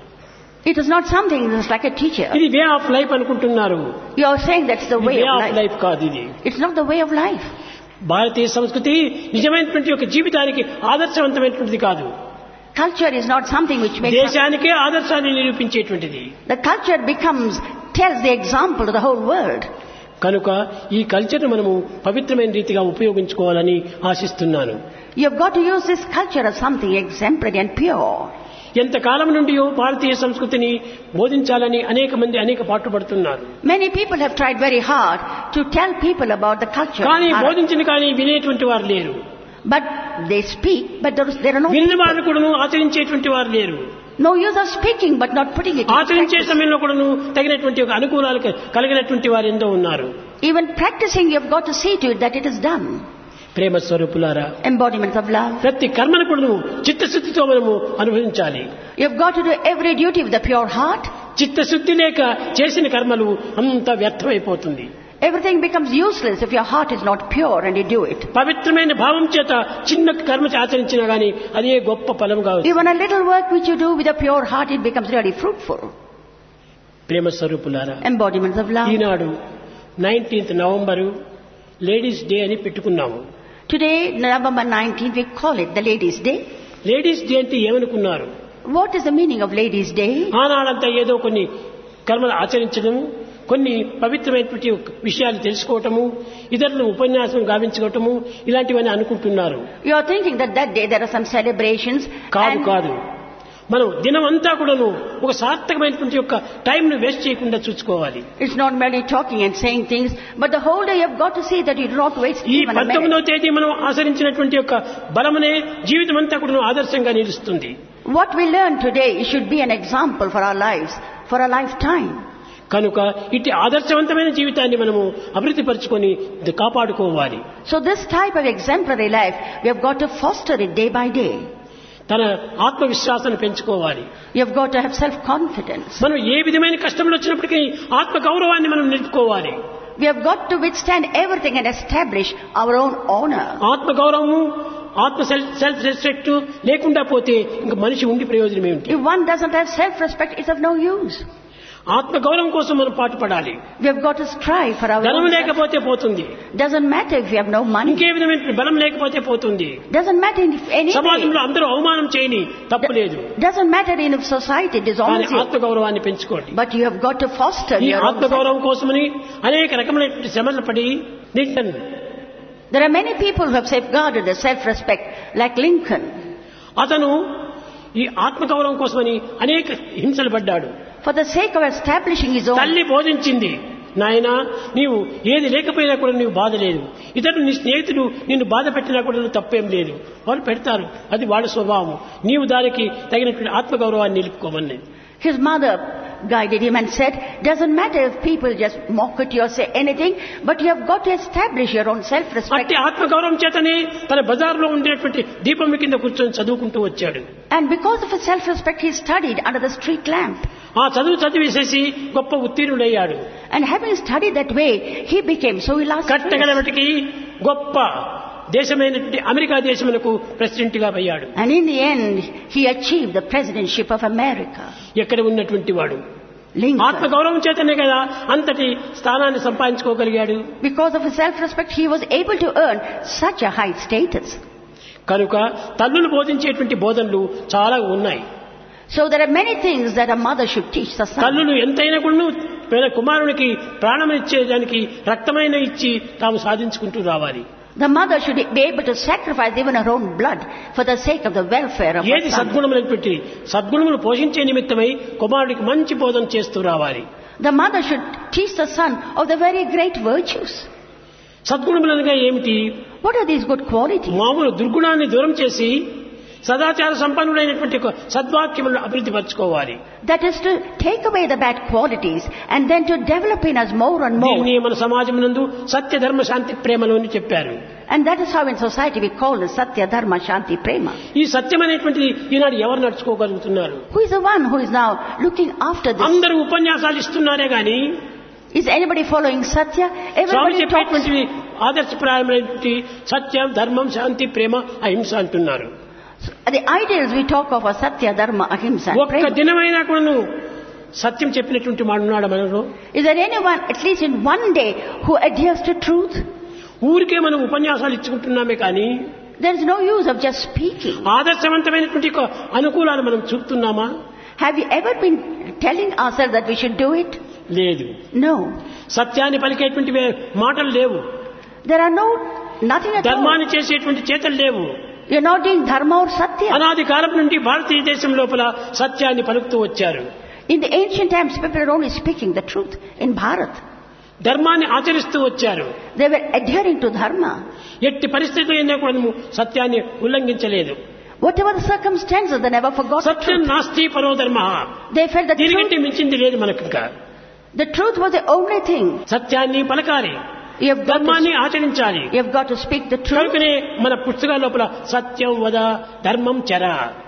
It is not something that's like a teacher. ఇది వే ఆఫ్ లైఫ్ అనుకుంటున్నారు. You are saying that's the way way of of life. Life కాదు ఇది. It's not the way of life. భారతీయ సంస్కృతి నిజమైనటువంటి ఒక జీవితానికి ఆదర్శవంతమైనటువంటిది కాదు. Culture is not something which makes... దేశానికే ఆదర్శాన్ని నిరూపించేటువంటిది. The culture tells the example to the whole world. కనుక ఈ కల్చర్ను మనము పవిత్రమైన రీతిగా ఉపయోగించుకోవాలని ఆశిస్తున్నాను. You have got to use this culture as something exemplary and pure. ఎంతకాలం నుండి భారతీయ సంస్కృతిని బోధించాలని అనేక పాటుపడుతున్నారు. Many people have tried very hard to tell people about the culture. కానీ బోధించిన కానీ వినేటువంటి వారు లేరు. But they speak, but there are no... విన్న వారు కూడాను ఆచరించేటువంటి వారు లేరు. No use of speaking but not putting it into ఆచరించే practice. సమయంలో కూడాను తగినటువంటి ఒక అనుకూలాలు కలిగినటువంటి వారు ఎంతో ఉన్నారు. Even practicing, you have got to see to it that it is done. ప్రేమ స్వరూపులారా, Embodiment of love. ప్రతి కర్మను కూడాను చిత్తశుద్ధితో మనము అనుభవించాలి. You have got to do every duty with a pure heart. చిత్తశుద్ధి లేక చేసిన కర్మలు అంత వ్యర్థమైపోతుంది. Everything becomes useless if your heart is not pure and you do it. పవిత్రమైన భావం చేత చిన్న కర్మ ఆచరించినా గానీ అదే గొప్ప ఫలం కావచ్చు. Even a little work which you do with a pure heart, it becomes really fruitful. ప్రేమ స్వరూపులారా, Embodiments of love. ఈనాడు 19th నవంబరు లేడీస్ డే అని పెట్టుకున్నాము. Today, November 19th, we call it the Ladies' Day. Ladies day అంటే ఏమనుకున్నారు? What is the meaning of Ladies' Day? ఆనాడంతా ఏదో కొన్ని కర్మలు ఆచరించడం, కొన్ని పవిత్రమైనటువంటి విషయాలు తెలుసుకోవటము, ఇతరులను ఉపన్యాసం గావించుకోవటము, ఇలాంటివన్నీ అనుకుంటున్నారు. You are thinking that day there are some celebrations. కాదు. మనం దినమంతా కూడాను ఒక సార్థకమైనటువంటి యొక్క టైంను వేస్ట్ చేయకుండా చూసుకోవాలి. It's not merely talking and saying things, but the whole day you have got to see that you do not waste ఈ even a minute. 19వ తేదీ మనం ఆచరించినటువంటి యొక్క బలమనే జీవితం అంతా కూడాను ఆదర్శంగా నిలుస్తుంది. What we learn today should be an example for our lives, for a lifetime. కనుక ఇట్టి ఆదర్శవంతమైన జీవితాన్ని మనము అభివృద్ధి పరుచుకొని కాపాడుకోవాలి. So this type of exemplary life, we have got to foster it day by day. తన ఆత్మవిశ్వాసాన్ని పెంచుకోవాలి. You have got to have self-confidence. మనం ఏ విధమైన కష్టములు వచ్చినప్పటికీ ఆత్మ గౌరవాన్ని మనం నిలుపుకోవాలి. We have got to withstand everything and establish our own honor. ఆత్మ గౌరవము, ఆత్మ సెల్ఫ్ రెస్పెక్ట్ లేకుండా పోతే ఇంకా మనిషి ఉండి ప్రయోజనం ఏమిటి? If one doesn't have self-respect, it's of no use. ఆత్మ గౌరవం కోసం మనం పాటుపడాలి. We have got to strive for our ధనం own లేకపోతే పోతుంది. Doesn't matter if you have no money. ఇంకే విధమైన బలం లేకపోతే పోతుంది. Doesn't matter if any... సమాజంలో అందరూ అవమానం చేయని తప్పులేదు. Doesn't matter in society, dishonor you. ఆత్మ గౌరవాన్ని పెంచుకోండి. But you have got to foster ఈ your own ఆత్మ గౌరవం కోసమని అనేక రకమైనటువంటి శ్రమలు పడి Lincoln. There are many people who have safeguarded their self-respect, like Lincoln. అతను ఈ ఆత్మ గౌరవం కోసమని అనేక హింసలు పడ్డాడు. For the sake of establishing his own... తల్లి బోధించింది, నాయనా నీవు ఏది లేకపోయినా కూడా నీవు బాధ లేదు, ఇతరులు నీ స్నేహితులు నిన్ను బాధ పెట్టినా కూడా నువ్వు తప్పేం లేదు, వాళ్ళు పెడతారు, అది వాళ్ళ స్వభావం, నీవు దానికి తగినటువంటి ఆత్మగౌరవాన్ని నిలుపుకోమని. His mother guided him and said, doesn't matter if people just mock at you or say anything, but you have got to establish your own self-respect. అట్టి ఆత్మగౌరవం చేతనే తన బజార్లో ఉండేటువంటి దీపం కింద కూర్చొని చదువుకుంటూ వచ్చాడు. And because of his self-respect, he studied under the street lamp. ఆ చదివేసేసి గొప్ప ఉత్తీర్ణుడయ్యాడు. And having studied that way, he became so illustrious. కట్టగలబటికి గొప్ప దేశమైనటువంటి అమెరికా దేశమునకు ప్రెసిడెంట్ గా అయ్యాడు. And in the end, he achieved the presidentship of America. ఎక్కడ ఉన్నటువంటి వాడు Lincoln. ఆత్మగౌరవం చేతనే కదా అంతటి స్థానాన్ని సంపాదించుకోగలిగాడు. Because of his self-respect, he was able to earn such a high status. కనుక తల్లులు బోధించేటువంటి బోధనలు చాలా ఉన్నాయి. So there are many things that a mother should teach the son. తల్లులు ఎంతైనా కూడా కుమారునికి ప్రాణం ఇచ్చేదానికి రక్తమైన ఇచ్చి తాము సాధించుకుంటూ రావాలి. The mother should be able to sacrifice even her own blood for the sake of the welfare of her ఏది son. సద్గుణములను పెట్టి సద్గుణములు పోషించే నిమిత్తమై కుమారుడికి మంచి బోధన చేస్తూ రావాలి. The mother should teach the son of the very great virtues. సద్గుణములనగా ఏమిటి? What are these good qualities? మామూలు దుర్గుణాన్ని దూరం చేసి సదాచార సంపన్నుడైనటువంటి సద్వాక్యములను అభివృద్ధి పరచుకోవాలి. That is to take away the bad qualities and then to develop in us more and more. దీన్ని మన సమాజం నందు సత్య ధర్మ శాంతి ప్రేమలు అని చెప్పారు. And that is how in society we call it Satya Dharma Shanti Prema. ఈ సత్యం అనేటువంటిది ఈనాడు ఎవరు నడుచుకోగలుగుతున్నారు? Who is the one who is now looking after this? అందరూ ఉపన్యాసాలు ఇస్తున్నారే గాని Is anybody following Satya? Swamy Everybody talks. చెప్పేటువంటి ఆదర్శప్రాయమైనటువంటి సత్యం ధర్మం శాంతి ప్రేమ అహింస అంటున్నారు. The ideals we talk of are Satya, Dharma, Ahimsa and ఒక్క Prema. దినమైనా కూడా సత్యం చెప్పినటువంటి వాడున్నాడు మనలో? Is there anyone, at least in one day, who adheres to truth? ఊరికే మనం ఉపన్యాసాలు ఇచ్చుకుంటున్నామే కానీ There is no use of just speaking. ఆదర్శవంతమైనటువంటి అనుకూలాలు మనం చూపుతున్నామా? Have you ever been telling ourselves that we should do it? లేదు. No. సత్యాన్ని పలికేటువంటి మాటలు లేవు. There are nothing at all. ధర్మాన్ని చేసేటువంటి చేతలు లేవు. You're not doing dharma or satya. అనాది కాలం నుండి భారతీయ దేశం లోపల సత్యాన్ని పలుకుతూ వచ్చారు. In the ancient times, people were only speaking the truth in Bharat. ధర్మాన్ని ఆచరిస్తూ వచ్చారు. They were adhering to dharma. ఎట్టి పరిస్థితుల్లో కూడా సత్యాన్ని ఉల్లంఘించలేదు. Whatever the circumstances, they never forgot the Satyam truth. నాస్తి పరో ధర్మ. They felt the దీనికంటే truth. మించింది లేదు మనకు ఇంకా. The truth was the only thing. సత్యాన్ని పలకాలి, You have got ధర్మాన్ని ఆచరించాలి. to speak the truth. కనుకనే మన పుస్తకాల లోపల సత్యం వద ధర్మం చర.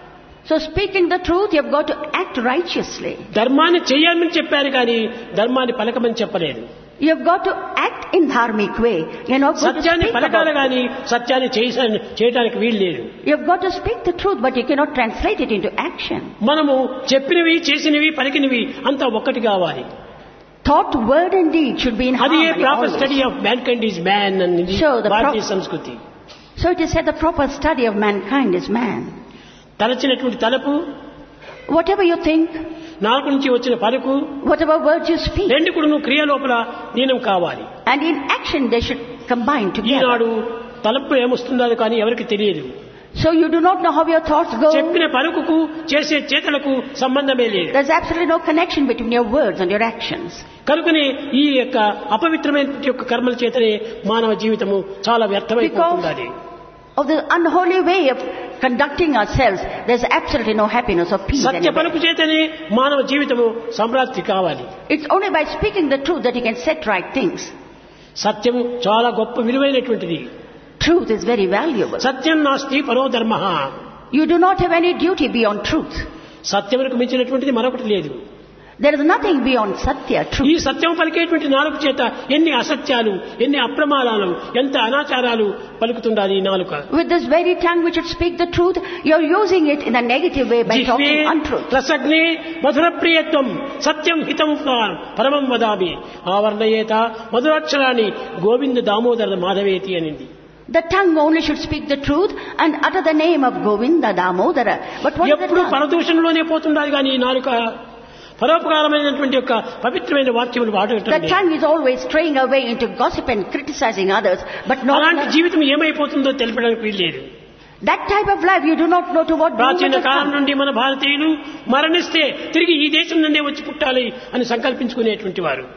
So speaking the truth, you have got to act righteously. ధర్మాన్ని చెయ్యాలని చెప్పారు కానీ ధర్మాన్ని పలకమని చెప్పలేదు. You have got to act in dharmic way. You're not going to సత్యాన్ని speak పలకాలి about it. కానీ సత్యాన్ని చేయడానికి వీలు లేదు. You have got to speak the truth, but you cannot translate it into action. మనము చెప్పినవి చేసినవి పలికినవి అంతా ఒక్కటి కావాలి. Thought, word and deed should be in అది harmony proper always. Study of mankind is man అని So the భారతీయ సంస్కృతి. So it is said the proper study of mankind is man. తలచినటువంటి తలపు, Whatever you think, నాలుగు నుంచి వచ్చిన పలుకు, whatever words you speak, రెండు కూడా క్రియ లోపల లీనం కావాలి. and in action they should combine together. ఈనాడు తలపు ఏమొస్తుందో కానీ ఎవరికి తెలియదు. So you do not know how your thoughts go. చెప్పిన పలుకుకు చేసే చేతలకు సంబంధమే లేదు. There's absolutely no connection between your words and your actions. కనుకనే ఈ యొక్క అపవిత్రమైన యొక్క కర్మల చేతనే మానవ జీవితము చాలా వ్యర్థమైపోతుంది. Of the unholy way of conducting ourselves, there's absolutely no happiness or peace Satya anywhere. పలుకు చేతనే మానవ జీవితము సమృద్ధి కావాలి. It's only by speaking the truth that you can set right things. సత్యము చాలా గొప్ప విలువైనటువంటిది. Truth is very valuable. సత్యం నాస్తి పరో ధర్మ. You do not have any duty beyond truth. సత్యమునకు మించినటువంటిది మరొకటి లేదు. There is nothing beyond satya, ఈ truth. సత్యం పలికేటువంటి నాలుక చేత ఎన్ని అసత్యాలు, ఎన్ని అప్రమాణాలు, ఎంత అనాచారాలు పలుకుతుండాలి ఈ నాలుక. With this very tongue which should speak the truth, you're using it in a negative way by జిహ్వే talking untruth. రసగ్నే మధుర ప్రియత్వం సత్యం హితం పరమం వదామి ఆవర్ణయేత మధురాక్షరాన్ని గోవింద దామోదర మాధవేతి అనింది. The tongue only should speak the truth and utter the name of Govinda Damodara. But what is the ఎప్పుడు tongue? పరదూషణలోనే పోతుండాలి కానీ ఈ నాలుక పరోపకారమైనటువంటి యొక్క పవిత్రమైన వాక్యములు The వాడటం. tongue is always straying away into gossip and criticizing others, but not అలాంటి జీవితం ఏమైపోతుందో తెలపడానికి వీల్లేదు. that type of life. You do not know to what doom ప్రాచీన it has కాలం come. నుండి మన భారతీయులు మరణిస్తే తిరిగి ఈ దేశం నుండే వచ్చి పుట్టాలి అని సంకల్పించుకునేటువంటి వారు.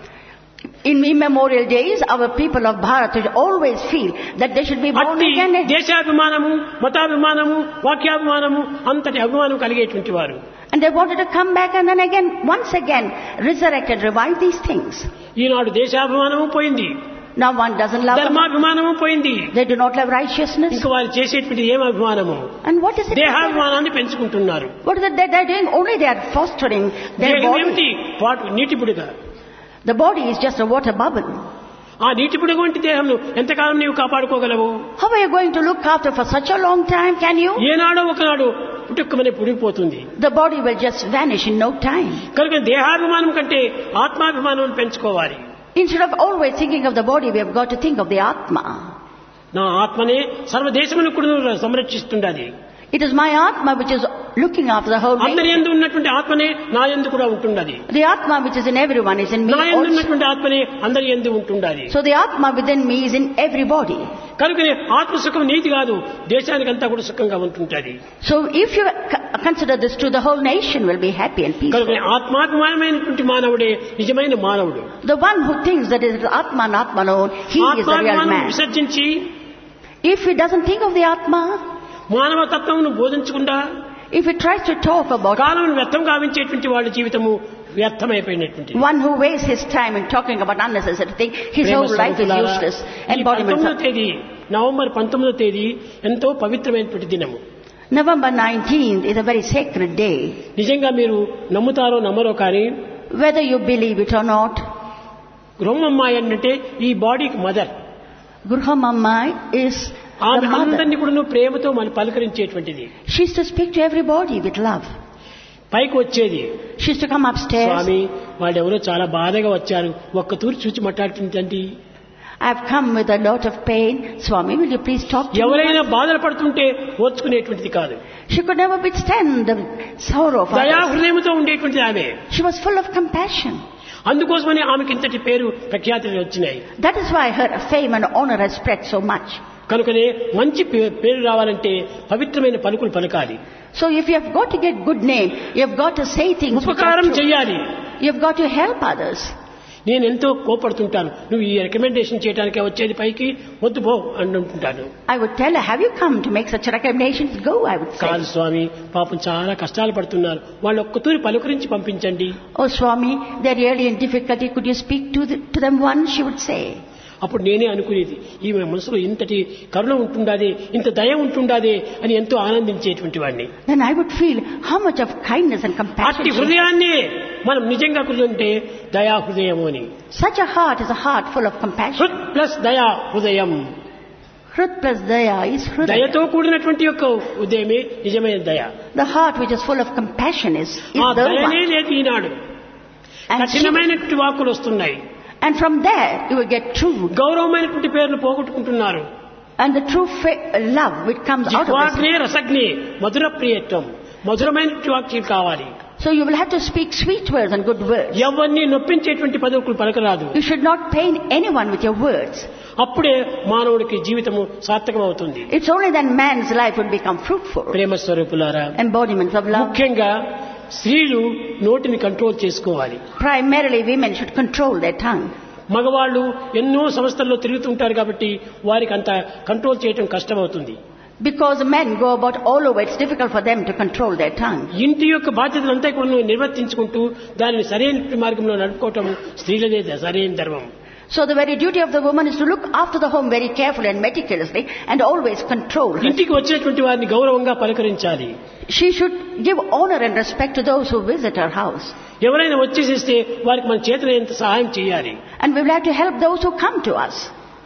In immemorial days, our people of Bharat would always feel that they should be born అట్టి again. దేశాభిమానము, మతాభిమానము, వాక్యాభిమానము అంతటి అభిమానం కలిగేటువంటి వారు. And they wanted to come back and then again, once again, resurrect and revive these things. ఈనాడు దేశాభిమానము పోయింది, Now one doesn't love them. ధర్మాభిమానము పోయింది. They do not love righteousness. ఇంకా వారు చేసేటువంటి ఏం అభిమానము? And what is it? దేహాభిమానాన్ని పెంచుకుంటున్నారు. What is it that they're doing? Only they are fostering their దేహం body. ఏమిటి? నీటి బుడగ. The body is just a water bubble. ఆ నీటి బుడగ వంటి దేహంను ఎంతకాలం నీవు కాపాడుకోగలవు? How are you going to look after for such a long time? Can you? ఏనాడో ఒకనాడు పుట్టుకమని పుడిపోతుంది. The body will just vanish in no time. కనుక దేహాభిమానం కంటే ఆత్మాభిమానం పెంచుకోవాలి. Instead of always thinking of the body, we have got to think of the Atma. నా ఆత్మనే సర్వదేశమును కూడా సంరక్షిస్తుండాలి. It is my Atma which is looking after the whole అందరి nation. యందు ఉన్నటువంటి ఆత్మనే నా యందు కూడా ఉంటుండాలి. The Atma which is in everyone is in me నా యందు also. ఉన్నటువంటి ఆత్మనే అందరి యందు ఉంటుండాలి. So the Atma within me is in everybody. కనుకనే ఆత్మ సుఖం నీతి కాదు, దేశానికంతా కూడా సుఖంగా ఉంటుంటది. So if you consider this true, the whole nation will be happy and peaceful. కనుక ఆత్మాభిమానమైనటువంటి మానవుడే నిజమైన మానవుడు. The one who thinks that it is Atma and Atma alone, he is the real ఆత్మాభిమానం man. విసర్జించి If he doesn't think of the Atma, మానవ తత్వమును బోధించకుండా if he tries to talk about కాలం వ్యర్థం గావించేటువంటి వాళ్ళ జీవితము వ్యర్థమైపోయినటువంటి. one who wastes his time in talking about unnecessary things, his whole life is useless. Embodiments of November 19వ తేదీ ఎంతో పవిత్రమైనటువంటి దినము. November 19th is a very sacred day. నిజంగా మీరు నమ్ముతారో నమ్మరో కానీ Whether you believe it or not, గృహమ్మాయి అంటే ఈ బాడీకి మదర్. Gruhamammai is ఆమె the mother. అందరినీ కూడా ప్రేమతో మనం పలకరించేటువంటిది. She used to speak to everybody with love. పైకి వచ్చేది, She used to come upstairs. స్వామి వాళ్ళెవరో చాలా బాధగా వచ్చారు, ఒక్క తూరి చూచి మాట్లాడుతుందండి. I've come with a lot of pain. Swami, will you please talk to me? ఎవరైనా బాధలు పడుతుంటే ఓర్చుకునేటువంటిది కాదు. She could never withstand the sorrow of దయా others. హృదయంతో ఉండేటువంటిది ఆమె. She was full of compassion. అందుకోసమని ఆమెకి ఇంతటి పేరు ప్రఖ్యాతులు వచ్చినాయి. That is why her fame and honor has spread so much. కనుకనే మంచి పేరు రావాలంటే పవిత్రమైన పలుకులు పలకాలి. So if you have got to get good name, you have got to say things which are ఉపకారం true. చేయాలి. You have got to help others. నేను ఎంతో కోపడుతుంటాను, నువ్వు ఈ రికమెండేషన్ చేయడానికే వచ్చేది పైకి, వద్దు పో అంటుంటాను. I would tell her, have you come to make such recommendations? Go, I would say. కాదు స్వామి, పాపం చాలా కష్టాలు పడుతున్నారు, వాళ్ళు ఒక్కతూరి పలుకరించి పంపించండి. Oh Swami, they're really in difficulty. Could you speak to them once? She would say. అప్పుడు నేనే అనుకునేది, ఈమె మనసులో ఇంతటి కరుణ ఉంటుండాదే, ఇంత దయ ఉంటుండాదే అని ఎంతో ఆనందించేటువంటి వాడిని. Then I would feel how much of kindness and compassion. అట్టి హృదయాన్ని మనం నిజంగా కుదింటే దయా హృదయము అని. Such a heart is a heart full of compassion. హృద్ ప్లస్ దయా హృదయం. Hrud plus daya is hrudaya. దయతో కూడినటువంటి యొక్క హృదయమే నిజమైన దయ. The heart which is full of compassion is ఆ the దయనే one. లేదు ఈనాడు. And, కఠినమైనటువంటి వాక్కులు వస్తున్నాయి, and from there you will get true. గౌరవమైనటువంటి పేర్లు పోగొట్టుకుంటున్నారు. And the true love which comes out of this. జిహ్వాగ్నే రసగ్నే మధుర ప్రియత్వం, మధురమైనటువంటి వాక్యం కావాలి. So you will have to speak sweet words and good words. ఎవరిని నొప్పించేటువంటి పదవులు పలకరాదు. You should not pain anyone with your words. అప్పుడే మానవుడికి జీవితము సార్థకం అవుతుంది. It's only then man's life will become fruitful. ప్రేమ స్వరూపులారా, Embodiments of love. ముఖ్యంగా స్త్రీలు నోటిని కంట్రోల్ చేసుకోవాలి. Primarily women should control their tongue. మగవాళ్ళు ఎన్నో సంస్థల్లో తిరుగుతుంటారు కాబట్టి వారికి అంత కంట్రోల్ చేయడం కష్టమవుతుంది. Because men go about all over, it's difficult for them to control their tongue. ఇంటి యొక్క బాధ్యతలంతా కూడా నిర్వర్తించుకుంటూ దానిని సరైన మార్గంలో నడుపుకోవటం స్త్రీలదే సరైన ధర్మం. So the very duty of the woman is to look after the home very carefully and meticulously and always control her. ఇంటికి వచ్చినటువంటి వారిని గౌరవంగా పలకరించాలి. She should give honor and respect to those who visit her house. ఎవరైనా వచ్చేసేస్తే వారికి మన చేతులైనంత సహాయం చేయాలి. And we will have to help those who come to us.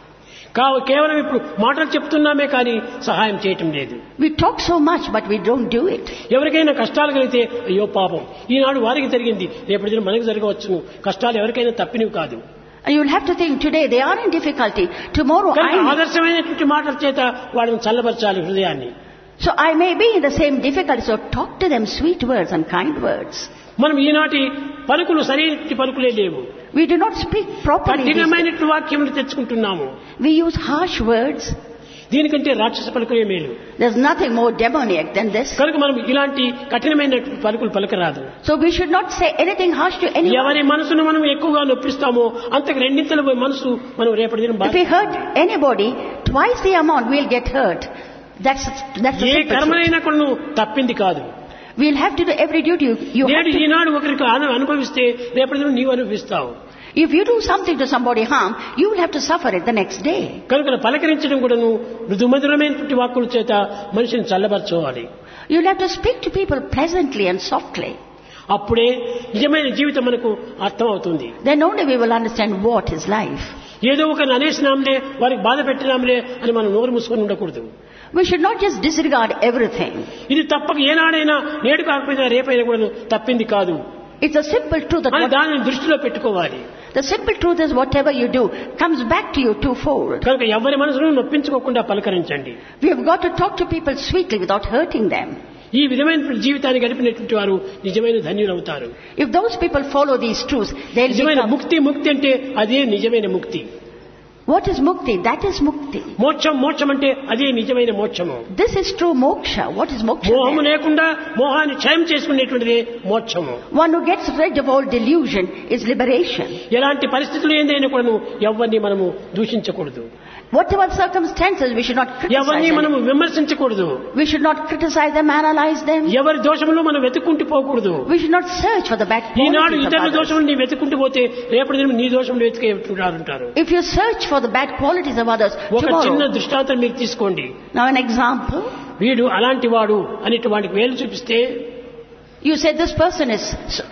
కేవలం ఇప్పుడు మాటలు చెప్తున్నామే కానీ సహాయం చేయటం లేదు. We talk so much but we don't do it. ఎవరికైనా కష్టాలు కలిగితే అయ్యో పాపం, ఈనాడు వారికి జరిగింది, రేపటి దినం మనకు జరగవచ్చును. కష్టాలు ఎవరికైనా తప్పినవి కాదు. And you will have to think, today they are in difficulty, tomorrow I may. ఆదర్శమైనటువంటి మాటల చేత వాళ్ళని చల్లబరచాలి హృదయాన్ని. So I may be in the same difficulty, so talk to them sweet words and kind words. మనం ఈనాటి పలుకులు సరైన పలుకులే లేవు. We do not speak properly. కఠినమైనటువంటి వాక్యములు తెచ్చుకుంటున్నాము. We use harsh words. దీనికంటే రాక్షస పలుకులే మేలు. There's nothing more demoniac than this. కనుక మనం ఇలాంటి కఠినమైన పలుకులు పలకరాదు. So we should not say anything harsh to anyone. ఎవరి మనసును మనం ఎక్కువగా నొప్పిస్తామో అంతకు రెండింతల మనసు మనం రేపటి దినం If we hurt anybody, twice the amount we'll get hurt. That's the A simple truth. కర్మనైనా కూడా నువ్వు తప్పింది కాదు. We'll have to do every duty you have నేడు to. ఈనాడు ఒకరికి అనుభవిస్తే రేపటి దినం నీవు అనుభవిస్తావు. If you do something to somebody harm, you will have to suffer it the next day. కనుక పలకరించడం కూడాను మృదుమధురమైనటువంటి వాక్కుల చేత మనిషిని చల్లబరచుకోవాలి. You'll have to speak to people pleasantly and softly. అప్పుడే నిజమైన జీవితం మనకు అర్థం అవుతుంది. Then only we will understand what is life. ఏదో ఒక అనేసినాంలే, వారికి బాధ పెట్టినాంలే అని మనం నోరు మూసుకొని ఉండకూడదు. We should not just disregard everything. ఇది తప్పక ఏనాడైనా నేడు కాకపోయినా రేపైనా కూడా తప్పింది కాదు It's a simple truth that అని దానిని దృష్టిలో పెట్టుకోవాలి. the simple truth is whatever you do comes back to you twofold. కనుక ఎవరి మనసును నొప్పించుకోకుండా పలకరించండి. We have got to talk to people sweetly without hurting them. ఈ విధమైన జీవితాన్ని గడిపినటువంటి వారు నిజమైన ధన్యులవుతారు. If those people follow these truths, they'll నిజమైన become. ముక్తి అంటే అదే నిజమైన ముక్తి. What is mukti? That is mukti. మోక్షం అంటే అదే నిజమైన మోక్షము. This is true moksha. What is moksha? మోహము then? లేకుండా మోహాన్ని క్షయం చేసుకునేటువంటిదే మోక్షము. One who gets rid of all delusion is liberation. ఎలాంటి పరిస్థితులు ఏందైనా కూడా ఎవరిని మనము దూషించకూడదు. Whatever circumstances, we should not criticize ఎవరిని them. మనము విమర్శించకూడదు. We should not criticize them, analyze them. ఎవరి దోషములు మనం వెతుక్కుంటూ పోకూడదు. We should not search for the bad Eenadu qualities of ఇతరుల others. దోషములు నీ వెతుక్కుంటూ పోతే రేపటి దినం నీ దోషములు వెతికేంటారు. If you search for the bad qualities of others, ఒక చిన్న tomorrow. దృష్టాంతం మీరు తీసుకోండి. Now an example. వీడు అలాంటి వాడు అనేటి వాడికి వేలు చూపిస్తే You say this person is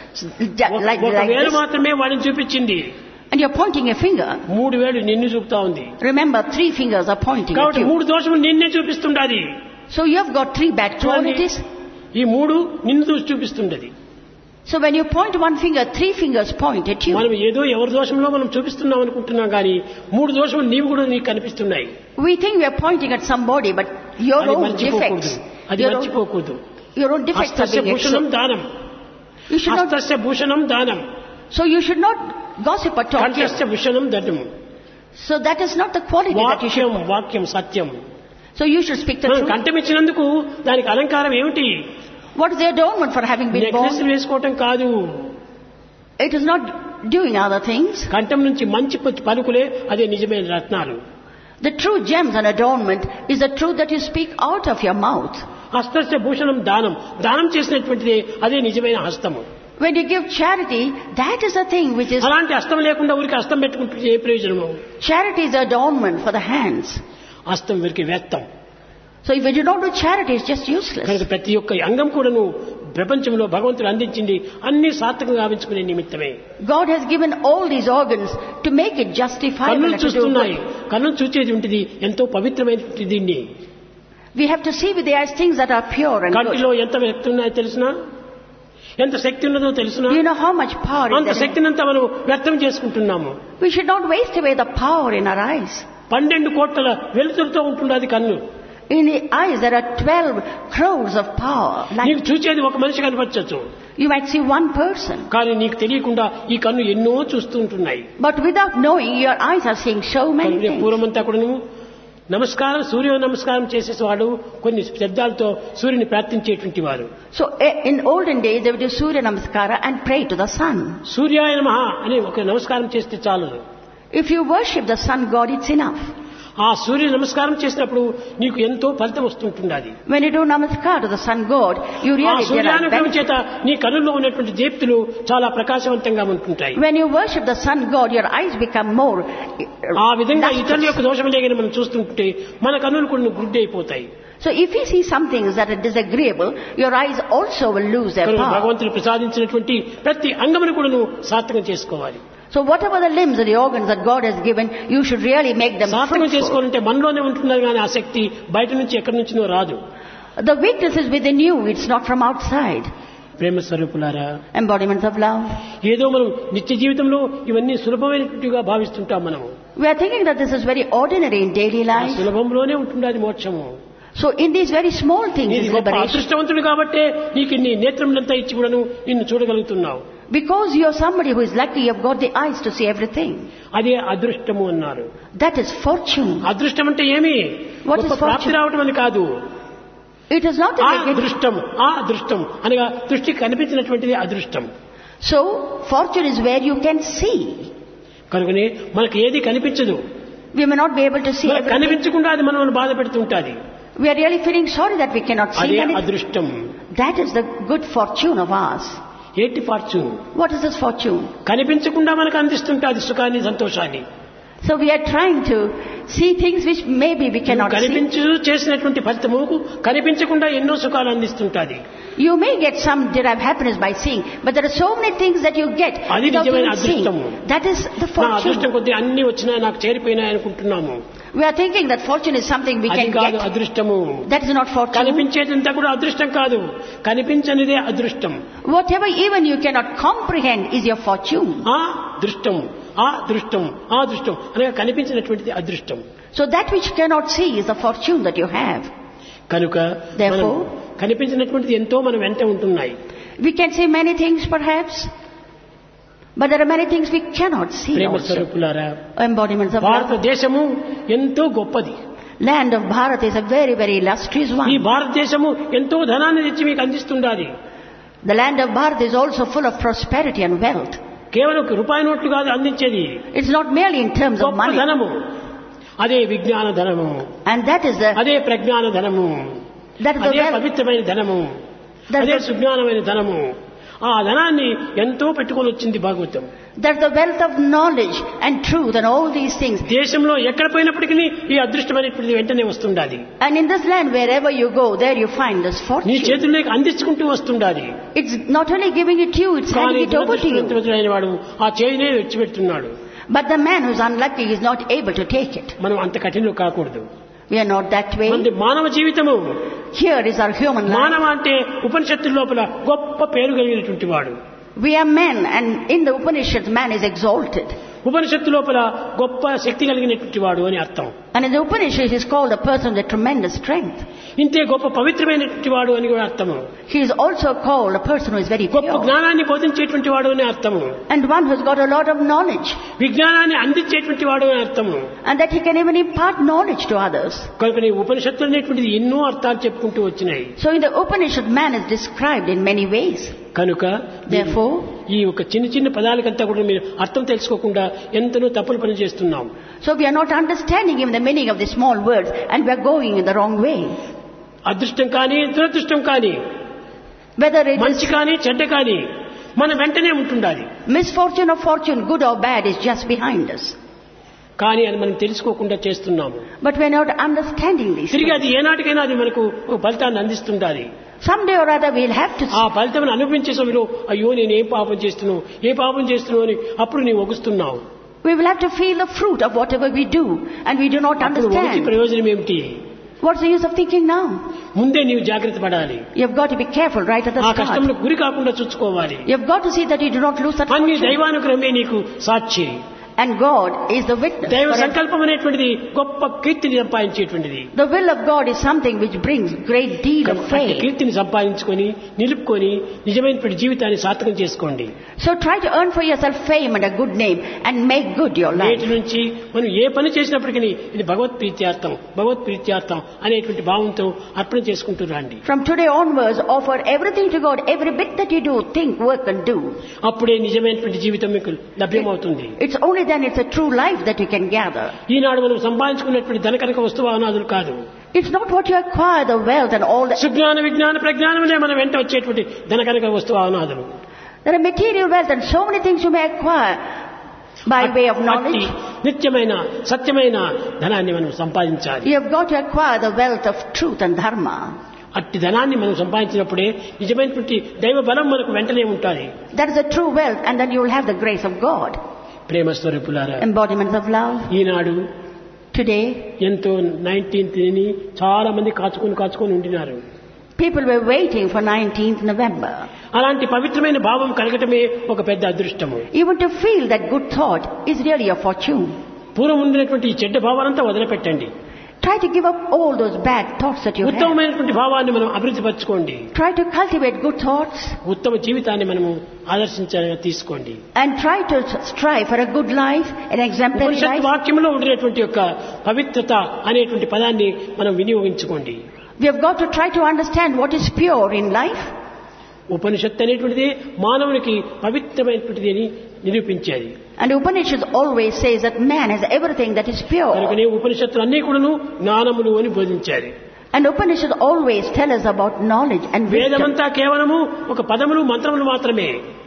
like ఒక వేలు this, మాత్రమే వాడిని చూపించింది. and you're pointing a finger. 3 వేలు నిన్ను చూపుతా ఉంది. Remember, 3 fingers are pointing at కాబట్టి you. 3 దోషములు నిన్నే చూపిస్తుండాది. So you have got 3 bad qualities. ఈ 3 నిన్ను చూసి చూపిస్తుండది. So when you point one finger, 3 fingers point at you. మనం ఏదో ఎవరి దోషంలో మనం చూపిస్తున్నాం అనుకుంటున్నాం కానీ 3 దోషములు నీవు కూడా నీకు కనిపిస్తున్నాయి. We think we are pointing at somebody, but your అది own మర్చిపోకూడదు. defects, అది మర్చిపోకూడదు. your own defects are హస్తస్య being Bhushanam exposed. దానం. You should not. హస్తస్య భూషణం దానం. So you should not gossip or talk. కంఠస్య Bhushanam ధనం. So that is not the quality that you should. వాక్యం సత్యం. So you should speak the మనం truth. కంఠం ఇచ్చినందుకు దానికి అలంకారం ఏమిటి? What is the adornment for having been necklace born? వేసుకోవటం కాదు. It is not doing other things. కంఠం నుంచి మంచి పలుకులే అదే నిజమైన రత్నాలు. The true gems and adornment is the truth that you speak out of your mouth. హస్తస్య Bhushanam దానం. దానం చేసినటువంటిదే అదే నిజమైన హస్తము. When you give charity, that is the thing which is... అలాంటి హస్తం లేకుండా ఊరికి హస్తం పెట్టుకుంటే ఏ ప్రయోజనము? Charity is the adornment for the hands. హస్తం వీరికి వ్యర్థం. So if you don't do charity, it's just useless. కనుక ప్రతి ఒక్క అంగం కూడాను ప్రపంచంలో భగవంతుడు అందించింది అన్ని సార్థకంగా గావించుకునే నిమిత్తమే. God has given all these organs to make it justifiable. కన్నులు and to do చూస్తున్నాయి. good. కన్నులు చూచేది ఉంటుంది ఎంతో పవిత్రమైనటువంటి దీన్ని. We have to see with the eyes things that are pure and good. కంటిలో ఎంత శక్తి ఉన్నాయో తెలుసునా? ఎంత శక్తి ఉన్నదో తెలుసునా? Do you know how much power is అంత there in it? శక్తినంతా మనం వ్యర్థం చేసుకుంటున్నాము. We should not waste away the power in our eyes. 12 కోట్ల వెలుతురుతో ఉంటున్నది కన్ను. In the eyes there are 12 crores of power. నీకు Like చూచేది ఒక మనిషి కనిపించచ్చు. you might see one person, కానీ నీకు తెలియకుండా ఈ కన్ను ఎన్నో చూస్తూ ఉంటున్నాయి. but without knowing, your eyes are seeing so many కనుక things. పూర్వమంతా కూడా నమస్కారం సూర్య నమస్కారం చేసేవాడు కొన్ని శబ్దాలతో సూర్యుని ప్రార్థించేటువంటి వారు. So in olden days they would do Surya Namaskara and pray to the sun. సూర్యాయ నమః అని ఒక నమస్కారం చేస్తే చాలు. If you worship the sun god, it's enough. ఆ సూర్య నమస్కారం చేసినప్పుడు నీకు ఎంతో ఫలితం వస్తుంటున్నది. When you do Namaskar to the sun god, you ఆ really get a సూర్యానుగ్రహం benefit. చేత నీ కన్నుల్లో ఉన్నటువంటి దీప్తులు చాలా ప్రకాశవంతంగా ఉంటుంటాయి. When you worship the sun god, your eyes become more ఆ విధంగా ఇతరుల lustrous. యొక్క దోషం లేదని మనం చూస్తుంటే మన కన్నులు కూడా గుడ్డి అయిపోతాయి. So if you see some things that are disagreeable, your eyes also will lose their కనుక power. భగవంతుడు ప్రసాదించినటువంటి ప్రతి అంగమును కూడా సార్థకం చేసుకోవాలి. So whatever the limbs and the organs that God has given, you should really make them సార్థకం fruitful. చేసుకోవాలంటే మనలోనే ఉంటున్నది కానీ ఆ శక్తి బయట నుంచి ఎక్కడి నుంచినో రాదు. The weakness is within you, it's not from outside. ప్రేమ స్వరూపులారా, Embodiments of love. ఏదో మనం నిత్య జీవితంలో ఇవన్నీ సులభమైనట్టుగా భావిస్తుంటాం మనము. We are thinking that this is very ordinary in daily ఆ life. సులభంలోనే ఉంటున్నది మోక్షము. So in these very small things నీది is గొప్ప liberation. అదృష్టవంతుడు కాబట్టే నీకు నీ నేత్రములంతా ఇచ్చి కూడాను నిన్ను చూడగలుగుతున్నావు. Because you are somebody who is lucky, you have got the eyes to see everything. అదే అదృష్టము అన్నారు. That is fortune. అదృష్టం అంటే ఏమి? What is గొప్ప ప్రాప్తి fortune? రావటం అని కాదు. It is not ఆ that we get... అదృష్టం, ఆ అదృష్టం అనగా దృష్టికి కనిపించినటువంటిది అదృష్టం. So fortune is where you can see. కనుకనే మనకు ఏది కనిపించదు. We may not be able to see మనకు everything. కనిపించకుండా అది మనల్ని బాధ పెడుతుంటాది. We are really feeling sorry that we cannot see అదే anything. అదృష్టం. That is the good fortune of ours. ఏంటి fortune? What is this fortune? కనిపించకుండా మనకు అందిస్తుంటాది సుఖాన్ని సంతోషాన్ని. So we are trying to see things which maybe we cannot see. కనిపించు చేసినటువంటి ఫలితము కనిపించకుండా ఎన్నో సుఖాలు అందిస్తుంటాది. You may get some derive happiness by seeing, but there are so many things that you get అది without నిజమైన even seeing. అదృష్టము. That is the నా అదృష్టం fortune. కొద్ది అన్ని వచ్చినా నాకు చేరిపోయినాయి అనుకుంటున్నాము. We are thinking that fortune is something we అది can కాదు get. అదృష్టము. That is not fortune. కనిపించేదంతా కూడా అదృష్టం కాదు, కనిపించనిదే అదృష్టం. Whatever even you cannot comprehend is your fortune. ఆ దృష్టం, ఆ దృష్టం, ఆ దృష్టం అనగా కనిపించినటువంటిది అదృష్టం. So that which you cannot see is the fortune that you have. కనుక Therefore, మనం కనిపించినటువంటిది ఎంతో మనం వెంట ఉంటున్నాయి. we can see many things perhaps, but there are many things we cannot see Prema also. స్వరూపులారా, Embodiments of love. భారతదేశము ఎంతో గొప్పది. Land of Bharat is a very, very illustrious ఈ one. భారతదేశము ఎంతో ధనాన్ని తెచ్చి మీకు అందిస్తుండాలి. The land of Bharat is also full of prosperity and wealth. కేవలం రూపాయి నోట్లు కాదు అందించేది, It's not merely in terms of గొప్ప money. ధనము. అదే విజ్ఞాన ధనము, And that is the అదే ప్రజ్ఞాన ధనము, that is the అదే wealth. పవిత్రమైన ధనము, That's అదే the, సుజ్ఞానమైన ధనము. ఆ ధనాన్ని ఎంతో పెట్టుకొని వచ్చింది Bhagavatam. that's the wealth of knowledge and truth and all these things. దేశంలో ఎక్కడ పోయినప్పటికీ ఈ అదృష్టమైనటువంటిది వెంటనే వస్తుండాలి. And in this land, wherever you go, there you find this నీ fortune. చేతుల్లోకి అందించుకుంటూ వస్తుండాలి. It's not only giving it to you, it's కానీ handing it over to you. దురదృష్టవంతుడైన వాడు ఆ చేయినే విడిచిపెడుతున్నాడు. But the man who's unlucky is not able to take it. మనం అంత కఠినలు కాకూడదు. We are not that way. మనది మానవ జీవితము. Here is our human life. మానవ అంటే ఉపనిషత్తు లోపల గొప్ప పేరు కలిగినటువంటి వాడు. We are men, and in the Upanishads man is exalted. ఉపనిషత్తు లోపల గొప్ప శక్తి కలిగినటువంటి వాడు అని అర్థం. And in the Upanishad he is called a person with tremendous strength. ఇంతే గొప్ప పవిత్రమైనటువంటి వాడు అని కూడా అర్థము. He is also called a person who is very గొప్ప pure. జ్ఞానాన్ని బోధించేటువంటి వాడు అని అర్థము. And one who has got a lot of knowledge. విజ్ఞానాన్ని అందించేటువంటి వాడు అని అర్థము. And that he can even impart knowledge to others. కనుక ఈ ఉపనిషత్తులు అనేటువంటిది ఎన్నో అర్థాలు చెప్పుకుంటూ వచ్చినాయి. So in the Upanishad man is described in many ways. కనుక Therefore, ఈ ఒక చిన్న చిన్న పదాలకంతా కూడా మీరు అర్థం తెలుసుకోకుండా ఎంతనో తప్పులు పని చేస్తున్నాం. so we are not understanding even the meaning of the small words, and we are going in the wrong way. అదృష్టం కానీ దురదృష్టం కానీ Whether it మంచి is కానీ చెడ్డ కానీ మన వెంటనే ఉంటుండాలి. misfortune or fortune, good or bad, is just behind us. కానీ అది మనం తెలుసుకోకుండా చేస్తున్నాము. But we are not understanding these తిరిగి things. అది ఏనాటికైనా అది మనకు ఒక ఫలితాన్ని అందిస్తుండాలి. Someday or other we'll have to ఆ ఫలితం అనుభవించే సమయంలో అయ్యో నేను ఏం పాపం చేస్తున్నావు అని అప్పుడు నీవు ఒగుస్తున్నావు. we will have to feel the fruit of whatever we do, and we do not అప్పుడు ఒగిచి understand. ప్రయోజనం ఏమిటి? What's the use of thinking now? ముందే నీవు జాగ్రత్త పడాలి. You've got to be careful right at the ఆ start. కష్టంలో గురి కాకుండా చూసుకోవాలి. You've got to see that you do not lose that అన్ని fortune. దైవానుగ్రహమే నీకు సాక్షి. And God is the witness. దైవ for it. సంకల్పం అనేటువంటిది గొప్ప కీర్తిని సంపాదించేటువంటిది. The will of God is something which brings great deal of అట్టి fame. కీర్తిని సంపాదించుకొని నిలుపుకొని నిజమైనటువంటి జీవితాన్ని సార్థకం చేసుకోండి. So try to earn for yourself fame and a good name and make good your life. నేటి నుంచి మనం ఏ పని చేసినప్పటికీ ఇది భగవత్ ప్రీత్యార్థం అనేటువంటి భావంతో అర్పణ చేసుకుంటూ రండి. From today onwards, offer everything to God. Every bit that you do, think, work and do. అప్పుడే నిజమైనటువంటి జీవితం మీకు లభ్యమవుతుంది. It's only then it's a true life that you can gather. ఈనాడు మనం సంపాదించుకున్నటువంటి ధనకనక వస్తువానాదులు కాదు. It's not what you acquire, the wealth and all that. Sujnana విజ్ఞాన ప్రజ్ఞానములే మన వెంట వచ్చేటువంటి ధనకనక వస్తువానాదులు. There are material wealth and so many things you may acquire by way of knowledge. నిత్యమైన సత్యమైన ధనాన్ని మనం సంపాదించాలి. You have got to acquire the wealth of truth and dharma. అట్టి ధనాన్ని మనం సంపాదించినప్పుడే నిజమైనటువంటి దైవ బలం మనకు వెంటనే ఉంటుంది. That is a true wealth, and then you will have the grace of God. ప్రేమ స్వరూపులారా, Embodiments of love. Eenadu Today, ఎంతో 19th ని చాలా మంది కాచుకొని ఉండినారు. people were waiting for 19th November. అలాంటి పవిత్రమైన భావం కలగటమే ఒక పెద్ద అదృష్టము. Even to feel that good thought is really a fortune. పూర్వం ఉండినటువంటి ఈ చెడ్డ భావాలంతా వదిలిపెట్టండి. Try to give up all those bad thoughts that you have. ఉత్తమమైనటువంటి భావాన్ని మనం అభివృద్ధి పరచుకోండి. Try to cultivate good thoughts. ఉత్తమ జీవితాన్ని మనము ఆదర్శించాలని తీసుకోండి. And try to strive for a good life, an exemplary Upanishad life. వాక్యంలో ఉండినటువంటి యొక్క పవిత్రత అనేటువంటి పదాన్ని మనం వినియోగించుకోండి. We have got to try to understand what is pure in life. ఉపనిషత్తు అనేటువంటిది మానవునికి పవిత్రమైనటువంటిది అని నిరూపించేది. And Upanishad always says that man has everything that is pure. కనుకనే ఉపనిషత్తులు అన్ని కూడాను జ్ఞానములు అని బోధించారు. And Upanishad always tell us about knowledge and wisdom. వేదమంతా కేవలము ఒక పదములు మంత్రములు మాత్రమే.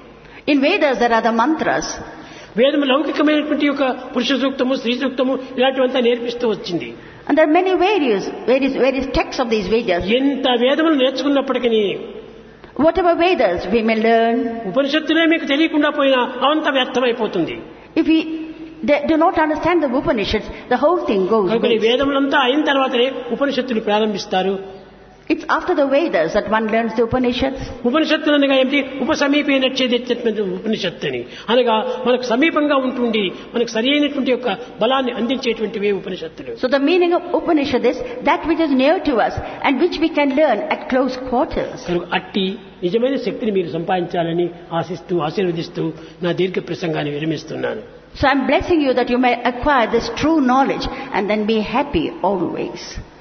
In Vedas there are the mantras. వేదము లౌకికమైనటువంటి యొక్క పురుష సూక్తము, స్త్రీ సూక్తము ఇలాంటివంతా నేర్పిస్తూ వచ్చింది. And there are many various texts of these Vedas. ఎంత వేదములు నేర్చుకున్నప్పటికీ Whatever Vedas we may learn, ఉపనిషత్తులే మీకు తెలియకుండా పోయినా అవంతా వ్యర్థమైపోతుంది. if we do not understand the Upanishads, the whole thing goes కనుక waste. వేదములంతా అయిన తర్వాతనే ఉపనిషత్తులు ప్రారంభిస్తారు. It's after the Vedas that one learns the Upanishads. ఉపనిషత్తులు అనగా ఏమిటి? ఉపసమీపేనచ్చేదేటటువంటి ఉపనిషత్తు అని అనగా మనకు సమీపంగా ఉంటుండి మనకు సరి అయినటువంటి యొక్క బలాన్ని అందించేటువంటివే ఉపనిషత్తులు. So the meaning of Upanishad is that which is near to us and which we can learn at close quarters. కనుక అట్టి నిజమైన శక్తిని మీరు సంపాదించాలని ఆశీర్వదిస్తూ నా దీర్ఘ ప్రసంగాన్ని విరమిస్తున్నాను. So I'm blessing you that you may acquire this true knowledge and then be happy always.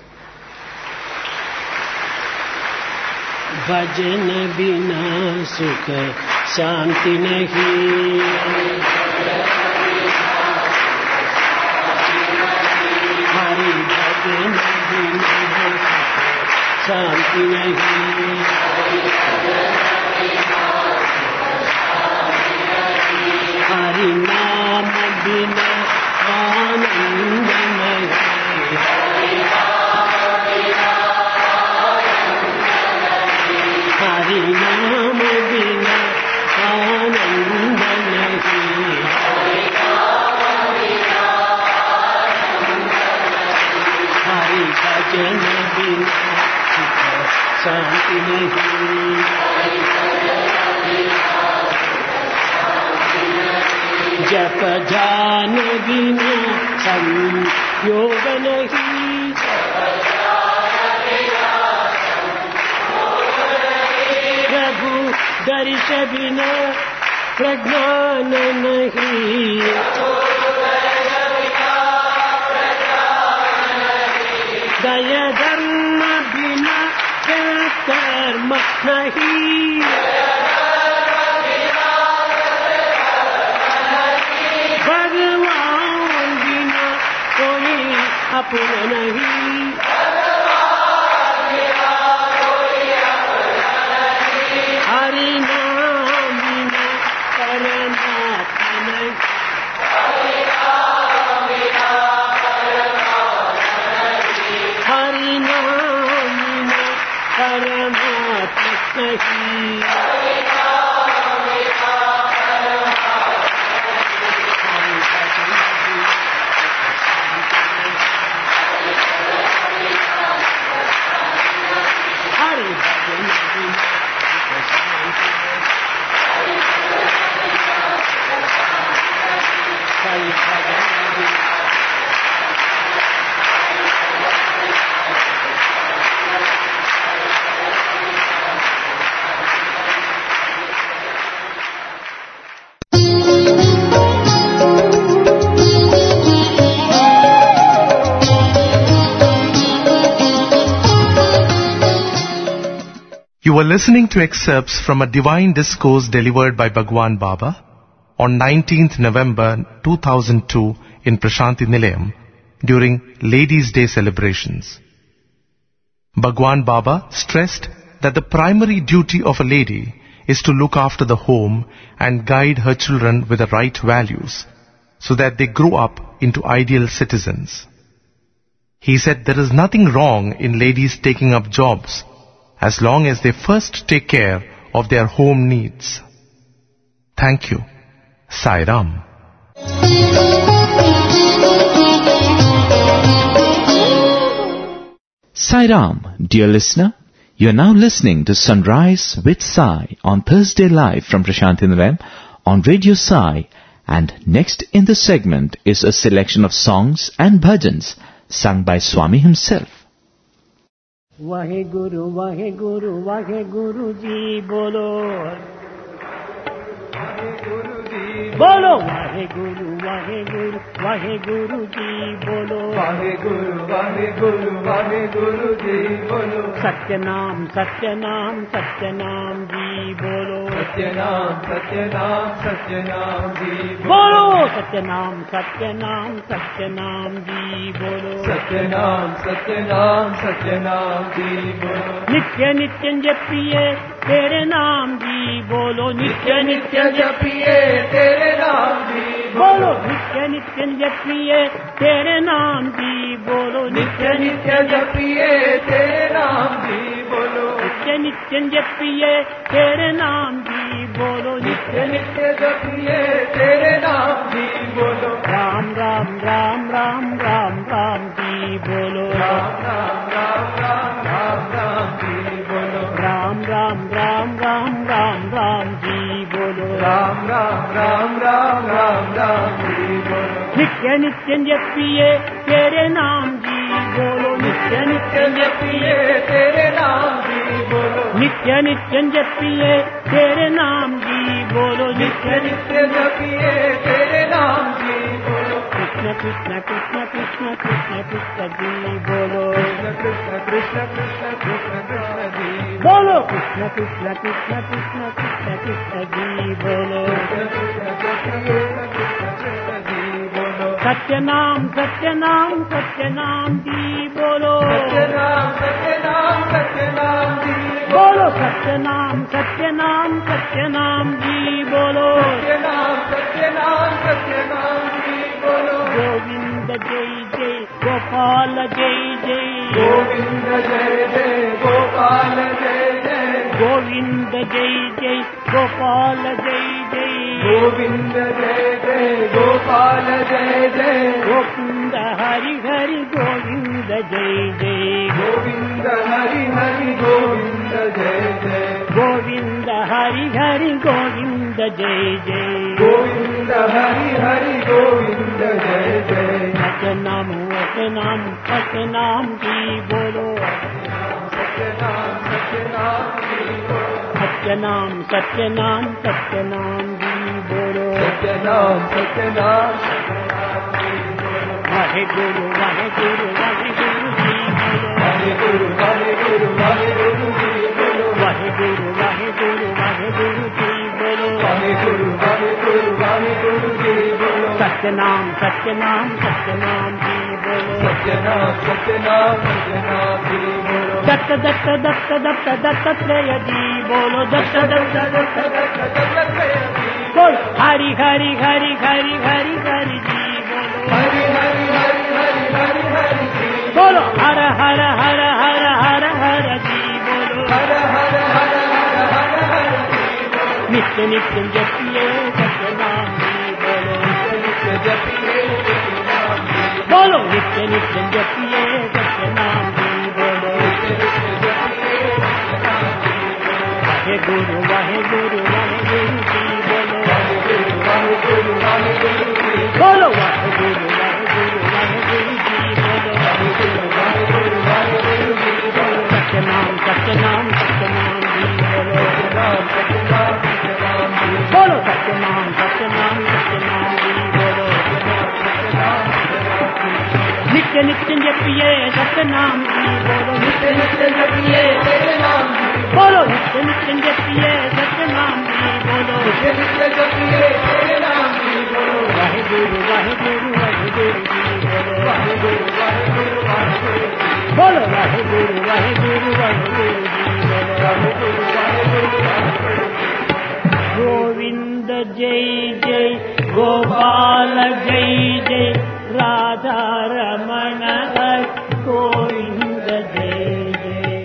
भजन बिना सुख शांति नहीं, हरि भजन बिना शांति नहीं, हरि नाम बिना आनंद नहीं, हरि नाम बिना आनंद नहीं, हरि भजन बिना सुख शांति नहीं. जप जान बिना संयोग नहीं, प्रभु दर्श बिना प्रज्ञान नहीं, दया धर्म बिना कर्म नहीं, भगवान बिना कोई अपना नहीं, हरि नाम बिना परमात्मा नहीं, हरि नाम बिना परमात्मा नहीं, You were listening to excerpts from a divine discourse delivered by Bhagwan Baba on 19th November 2002 in Prashanti Nilayam during Ladies' Day celebrations. Bhagwan Baba stressed that the primary duty of a lady is to look after the home and guide her children with the right values so that they grow up into ideal citizens. He said there is nothing wrong in ladies taking up jobs as long as they first take care of their home needs. Thank you. Sai Ram. Sai Ram, dear listener, you are now listening to Sunrise with Sai on Thursday live from Prashanti Nilayam on Radio Sai, and next in the segment is a selection of songs and bhajans sung by Swami himself. Wahe Guru जी बोलो, बोलो वाहे गुरु जी बोलो, वाहे गुरु जी बोलो, सत्यनाम जी बोलो, सत्यनाम जी बोलो, सत्यनाम जी बोलो, सत्यनाम जी बोलो, नित्य जपिए तेरे नाम जी बोलो, नित्य जपिए तेरे नाम जी बोलो, नित्य जपिए तेरे नाम जी बोलो, नित्य जपिए तेरे नाम जी बोलो, नित्य जपिए तेरे नाम जी बोलो, नित्य जपिए तेरे नाम जी बोलो, राम राम राम राम राम राम जी बोलो, राम राम राम राम राम राम जी बोलो, राम राम राम राम राम राम जी बोलो, राम राम राम राम राम राम जी बोलो, नित्य जपिए तेरे नाम जी बोलो, नित्य जपिए तेरे नाम जी बोलो, नित्य जपिए तेरे नाम जी बोलो, नित्य जपिए तेरे नाम जी बोलो, कृष्ण कृष्ण कृष्ण कृष्ण कृष्ण कृष्ण जी बोलो, कृष्ण कृष्ण कृष्ण कृष्ण कृष्ण जी बोलो, कृष्ण कृष्ण कृष्ण कृष्ण कृष्ण कृष्ण जी बोलो, कृष्ण कृष्ण कृष्ण कृष्ण कृष्ण जी बोलो, सत्यनाम जी बोलो, सत्यनाम जी बोलो, सत्यनाम जी बोलो, सत्यनाम जी बोलो, गोविंद जय जय गोपाल जय जय, गोविंद जय जय गोपाल जय जय, గోవింద జై జై గోపాల జై జై గోవింద జయ జయ గోపాల జయ జయ గోవింద హరి హరి గోవింద జై జై గోవింద హరి హరి గోవింద జయ జయ గోవింద హరి హరి గోవింద జై జై గోవింద హరి హరి గోవింద జయ జయ సత్యనామ సత్యనామ की बोलो सत्यनाम सत्यनाम की बोलो सत्यनाम सत्यनाम सत्यनाम की बोलो सत्यनाम सत्यनाम वाहे गुरु वाहे गुरु वाहे गुरु जी बोलो वाहे गुरु वाहे गुरु वाहे गुरु जी बोलो वाहे गुरु वाहे गुरु वाहे गुरु जी बोलो वाहे गुरु वाहे गुरु वाहे गुरु जी बोलो सत्यनाम सत्यनाम सत्यनाम की बोलो सत्यनाम सत्यनाम सत्यनाम की बोलो दत्त दत्त दत्त दत्त दत्तात्रेय जी बोलो दत्त दत्त दत्त दत्त दत्तात्रेय जी बोलो हरि हरि हरि हरि हरि हरि जी बोलो हरि हरि हरि हरि हरि हरि जी बोलो हर हर हर हर हर हर जी बोलो हर हर हर हर हर हर जी नित्य नित्य जपिए सत्यनाम जी बोलो नित्य जपिए सत्यनाम जी बोलो नित्य नित्य जपिए सत्यनाम जी बोलो नित्य नित्य जपिए सत्यनाम जी वाहे गुरु वाहे गुरु वाहे गुरु जी बोलो वाहे गुरु वाहे गुरु वाहे गुरु जी बोलो वाहे गुरु वाहे गुरु वाहे गुरु जी बोलो वाहे गुरु वाहे गुरु वाहे गुरु जी बोलो सत्यनाम सत्यनाम सत्यनाम जी बोलो सत्यनाम सत्यनाम सत्यनाम जी बोलो सत्यनाम सत्यनाम सत्यनाम जी बोलो नित्य नित्य जपिए सत्यनाम जी बोलो नित्य नित्य जपिए सत्यनाम जी बोलो नित्य नित्य जपिए सत्यनाम जी बोलो नित्य नित्य जपिए सत्यनाम जी बोलो वाहे गुरु वाहे गुरु वाहे गुरु जी बोलो वाहे गुरु वाहे गुरु वाहे गुरु जी बोलो वाहे गुरु वाहे गुरु वाहे गुरु जी बोलो वाहे गुरु वाहे गुरु वाहे गुरु जी गोविंद जय जय गोपाल जय जय राधा रमण हरि गोविंद जय जय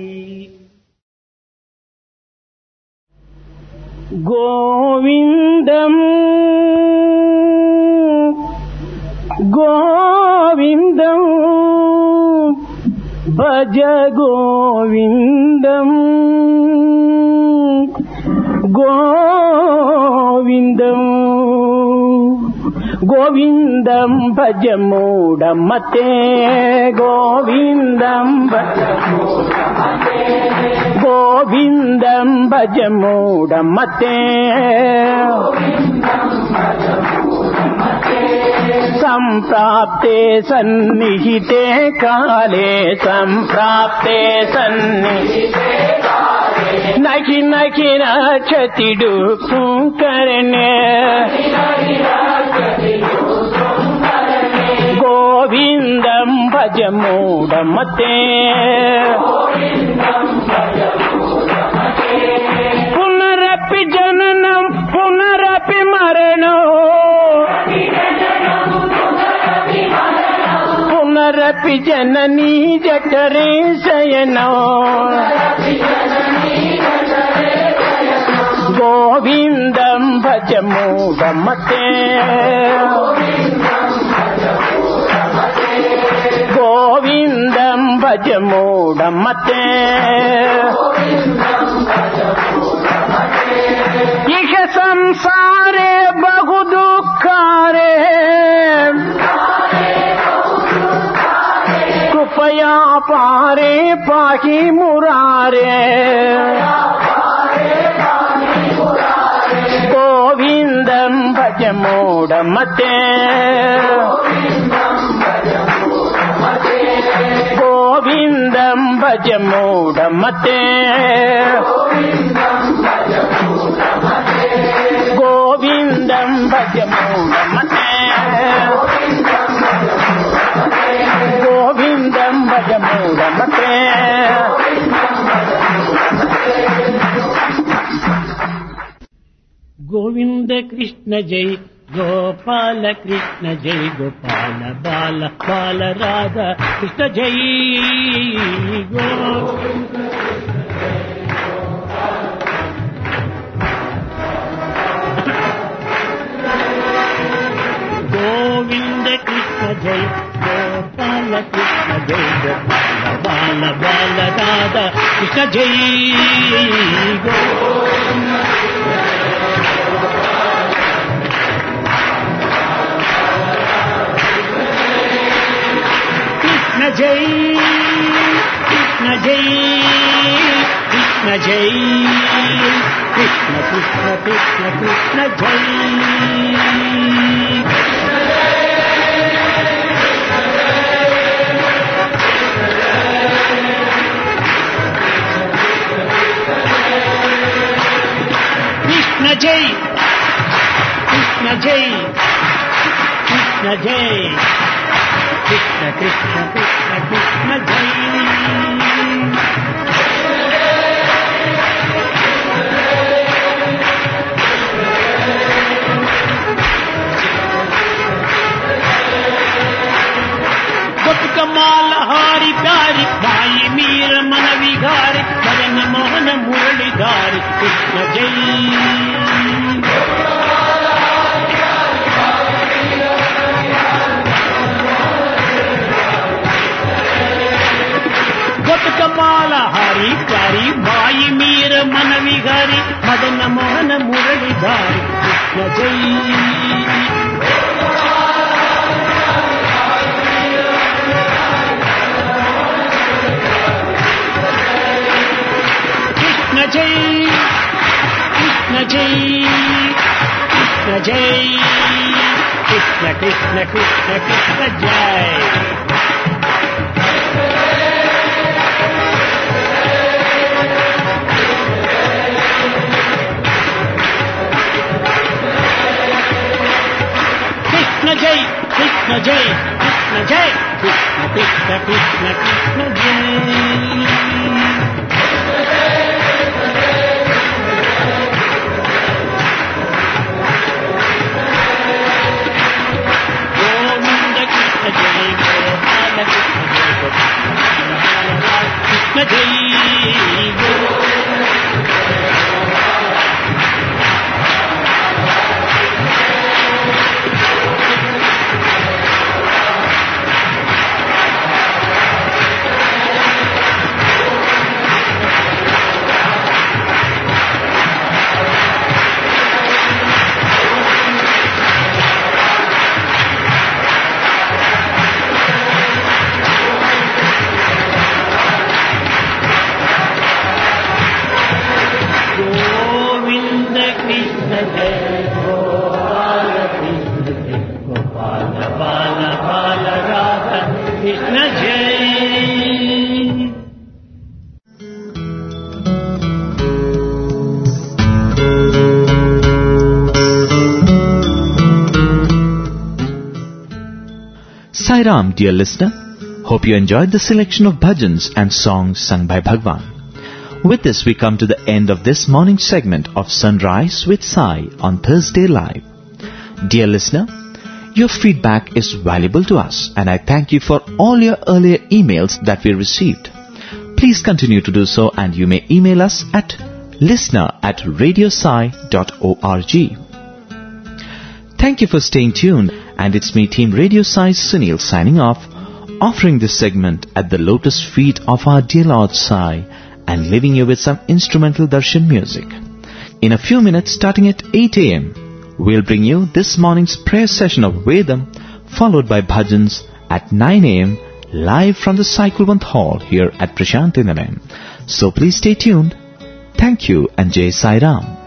गोविंदम गोविंदम भज गोविंदम गोविंदम गोविंदम भज मूढ़मते गोविंदम भज गोविंदम भज मूढ़मते संप्राप्ते सन्निहिते काले संप्राप्ते सन्निहिते नखि नखि रक्षति करने गोविंदम भज मूढ़मते पुनरपि जननम पुनरपि मरणो पुनरपि जननी जठरे शयनो गोविंदम भज मूढ़मते गोविंदम भज मूढ़मते इह संसारे बहु दुःखारे कृपया पारे पाहि मुरारे गोविंदम भज मूढ़मते गोविंदम भज मूढ़मते गोविंदम भज मूढ़मते गोविंदम भज मूढ़मते गोविंद कृष्ण जय गोपाल कृष्ण जय गोपाल बाल बाल राधा कृष्ण जय కృష్ణ జయ గోపాల బాల బాల రాధా కృష్ణ జయ కృష్ణ జై కృష్ణ జై కృష్ణ జై కృష్ణ కృష్ణ కృష్ణ కృష్ణ జై కృష్ణ జై కృష్ణ జై కృష్ణ జై కృష్ణ కృష్ణ కృష్ణ కృష్ణ జై బతుకమాల హారి ప్యారి బాయి మీర మన విహారి మదన మోహన మురళిధారి కృష్ణ జై బతుకమాల హారి ప్యారి బాయి మీర మన విహారి మదన మోహన మురళిధారి కృష్ణ జై కృష్ణ జై కృష్ణ జై కృష్ణ జై కృష్ణ కృష్ణ కృష్ణ కృష్ణ జై కృష్ణ జై కృష్ణ జై కృష్ణ జై కృష్ణ కృష్ణ కృష్ణ కృష్ణ జై కృష్ణ జై Sai Ram, dear listener. Hope you enjoyed the selection of bhajans and songs sung by Bhagwan. With this, we come to the end of this morning segment of Sunrise with Sai on Thursday Live. Dear listener, your feedback is valuable to us, and I thank you for all your earlier emails that we received. Please continue to do so, and you may email us at listener@radiosai.org. Thank you for staying tuned, and it's me, Team Radio Sai Sunil, signing off, offering this segment at the lotus feet of our dear Lord Sai and leaving you with some instrumental darshan music. In a few minutes, starting at 8 a.m., we'll bring you this morning's prayer session of Vedam, followed by bhajans at 9 a.m. live from the Cyclevant Hall here at Prashanti Nilayam. So please stay tuned. Thank you and Jai Sai Ram.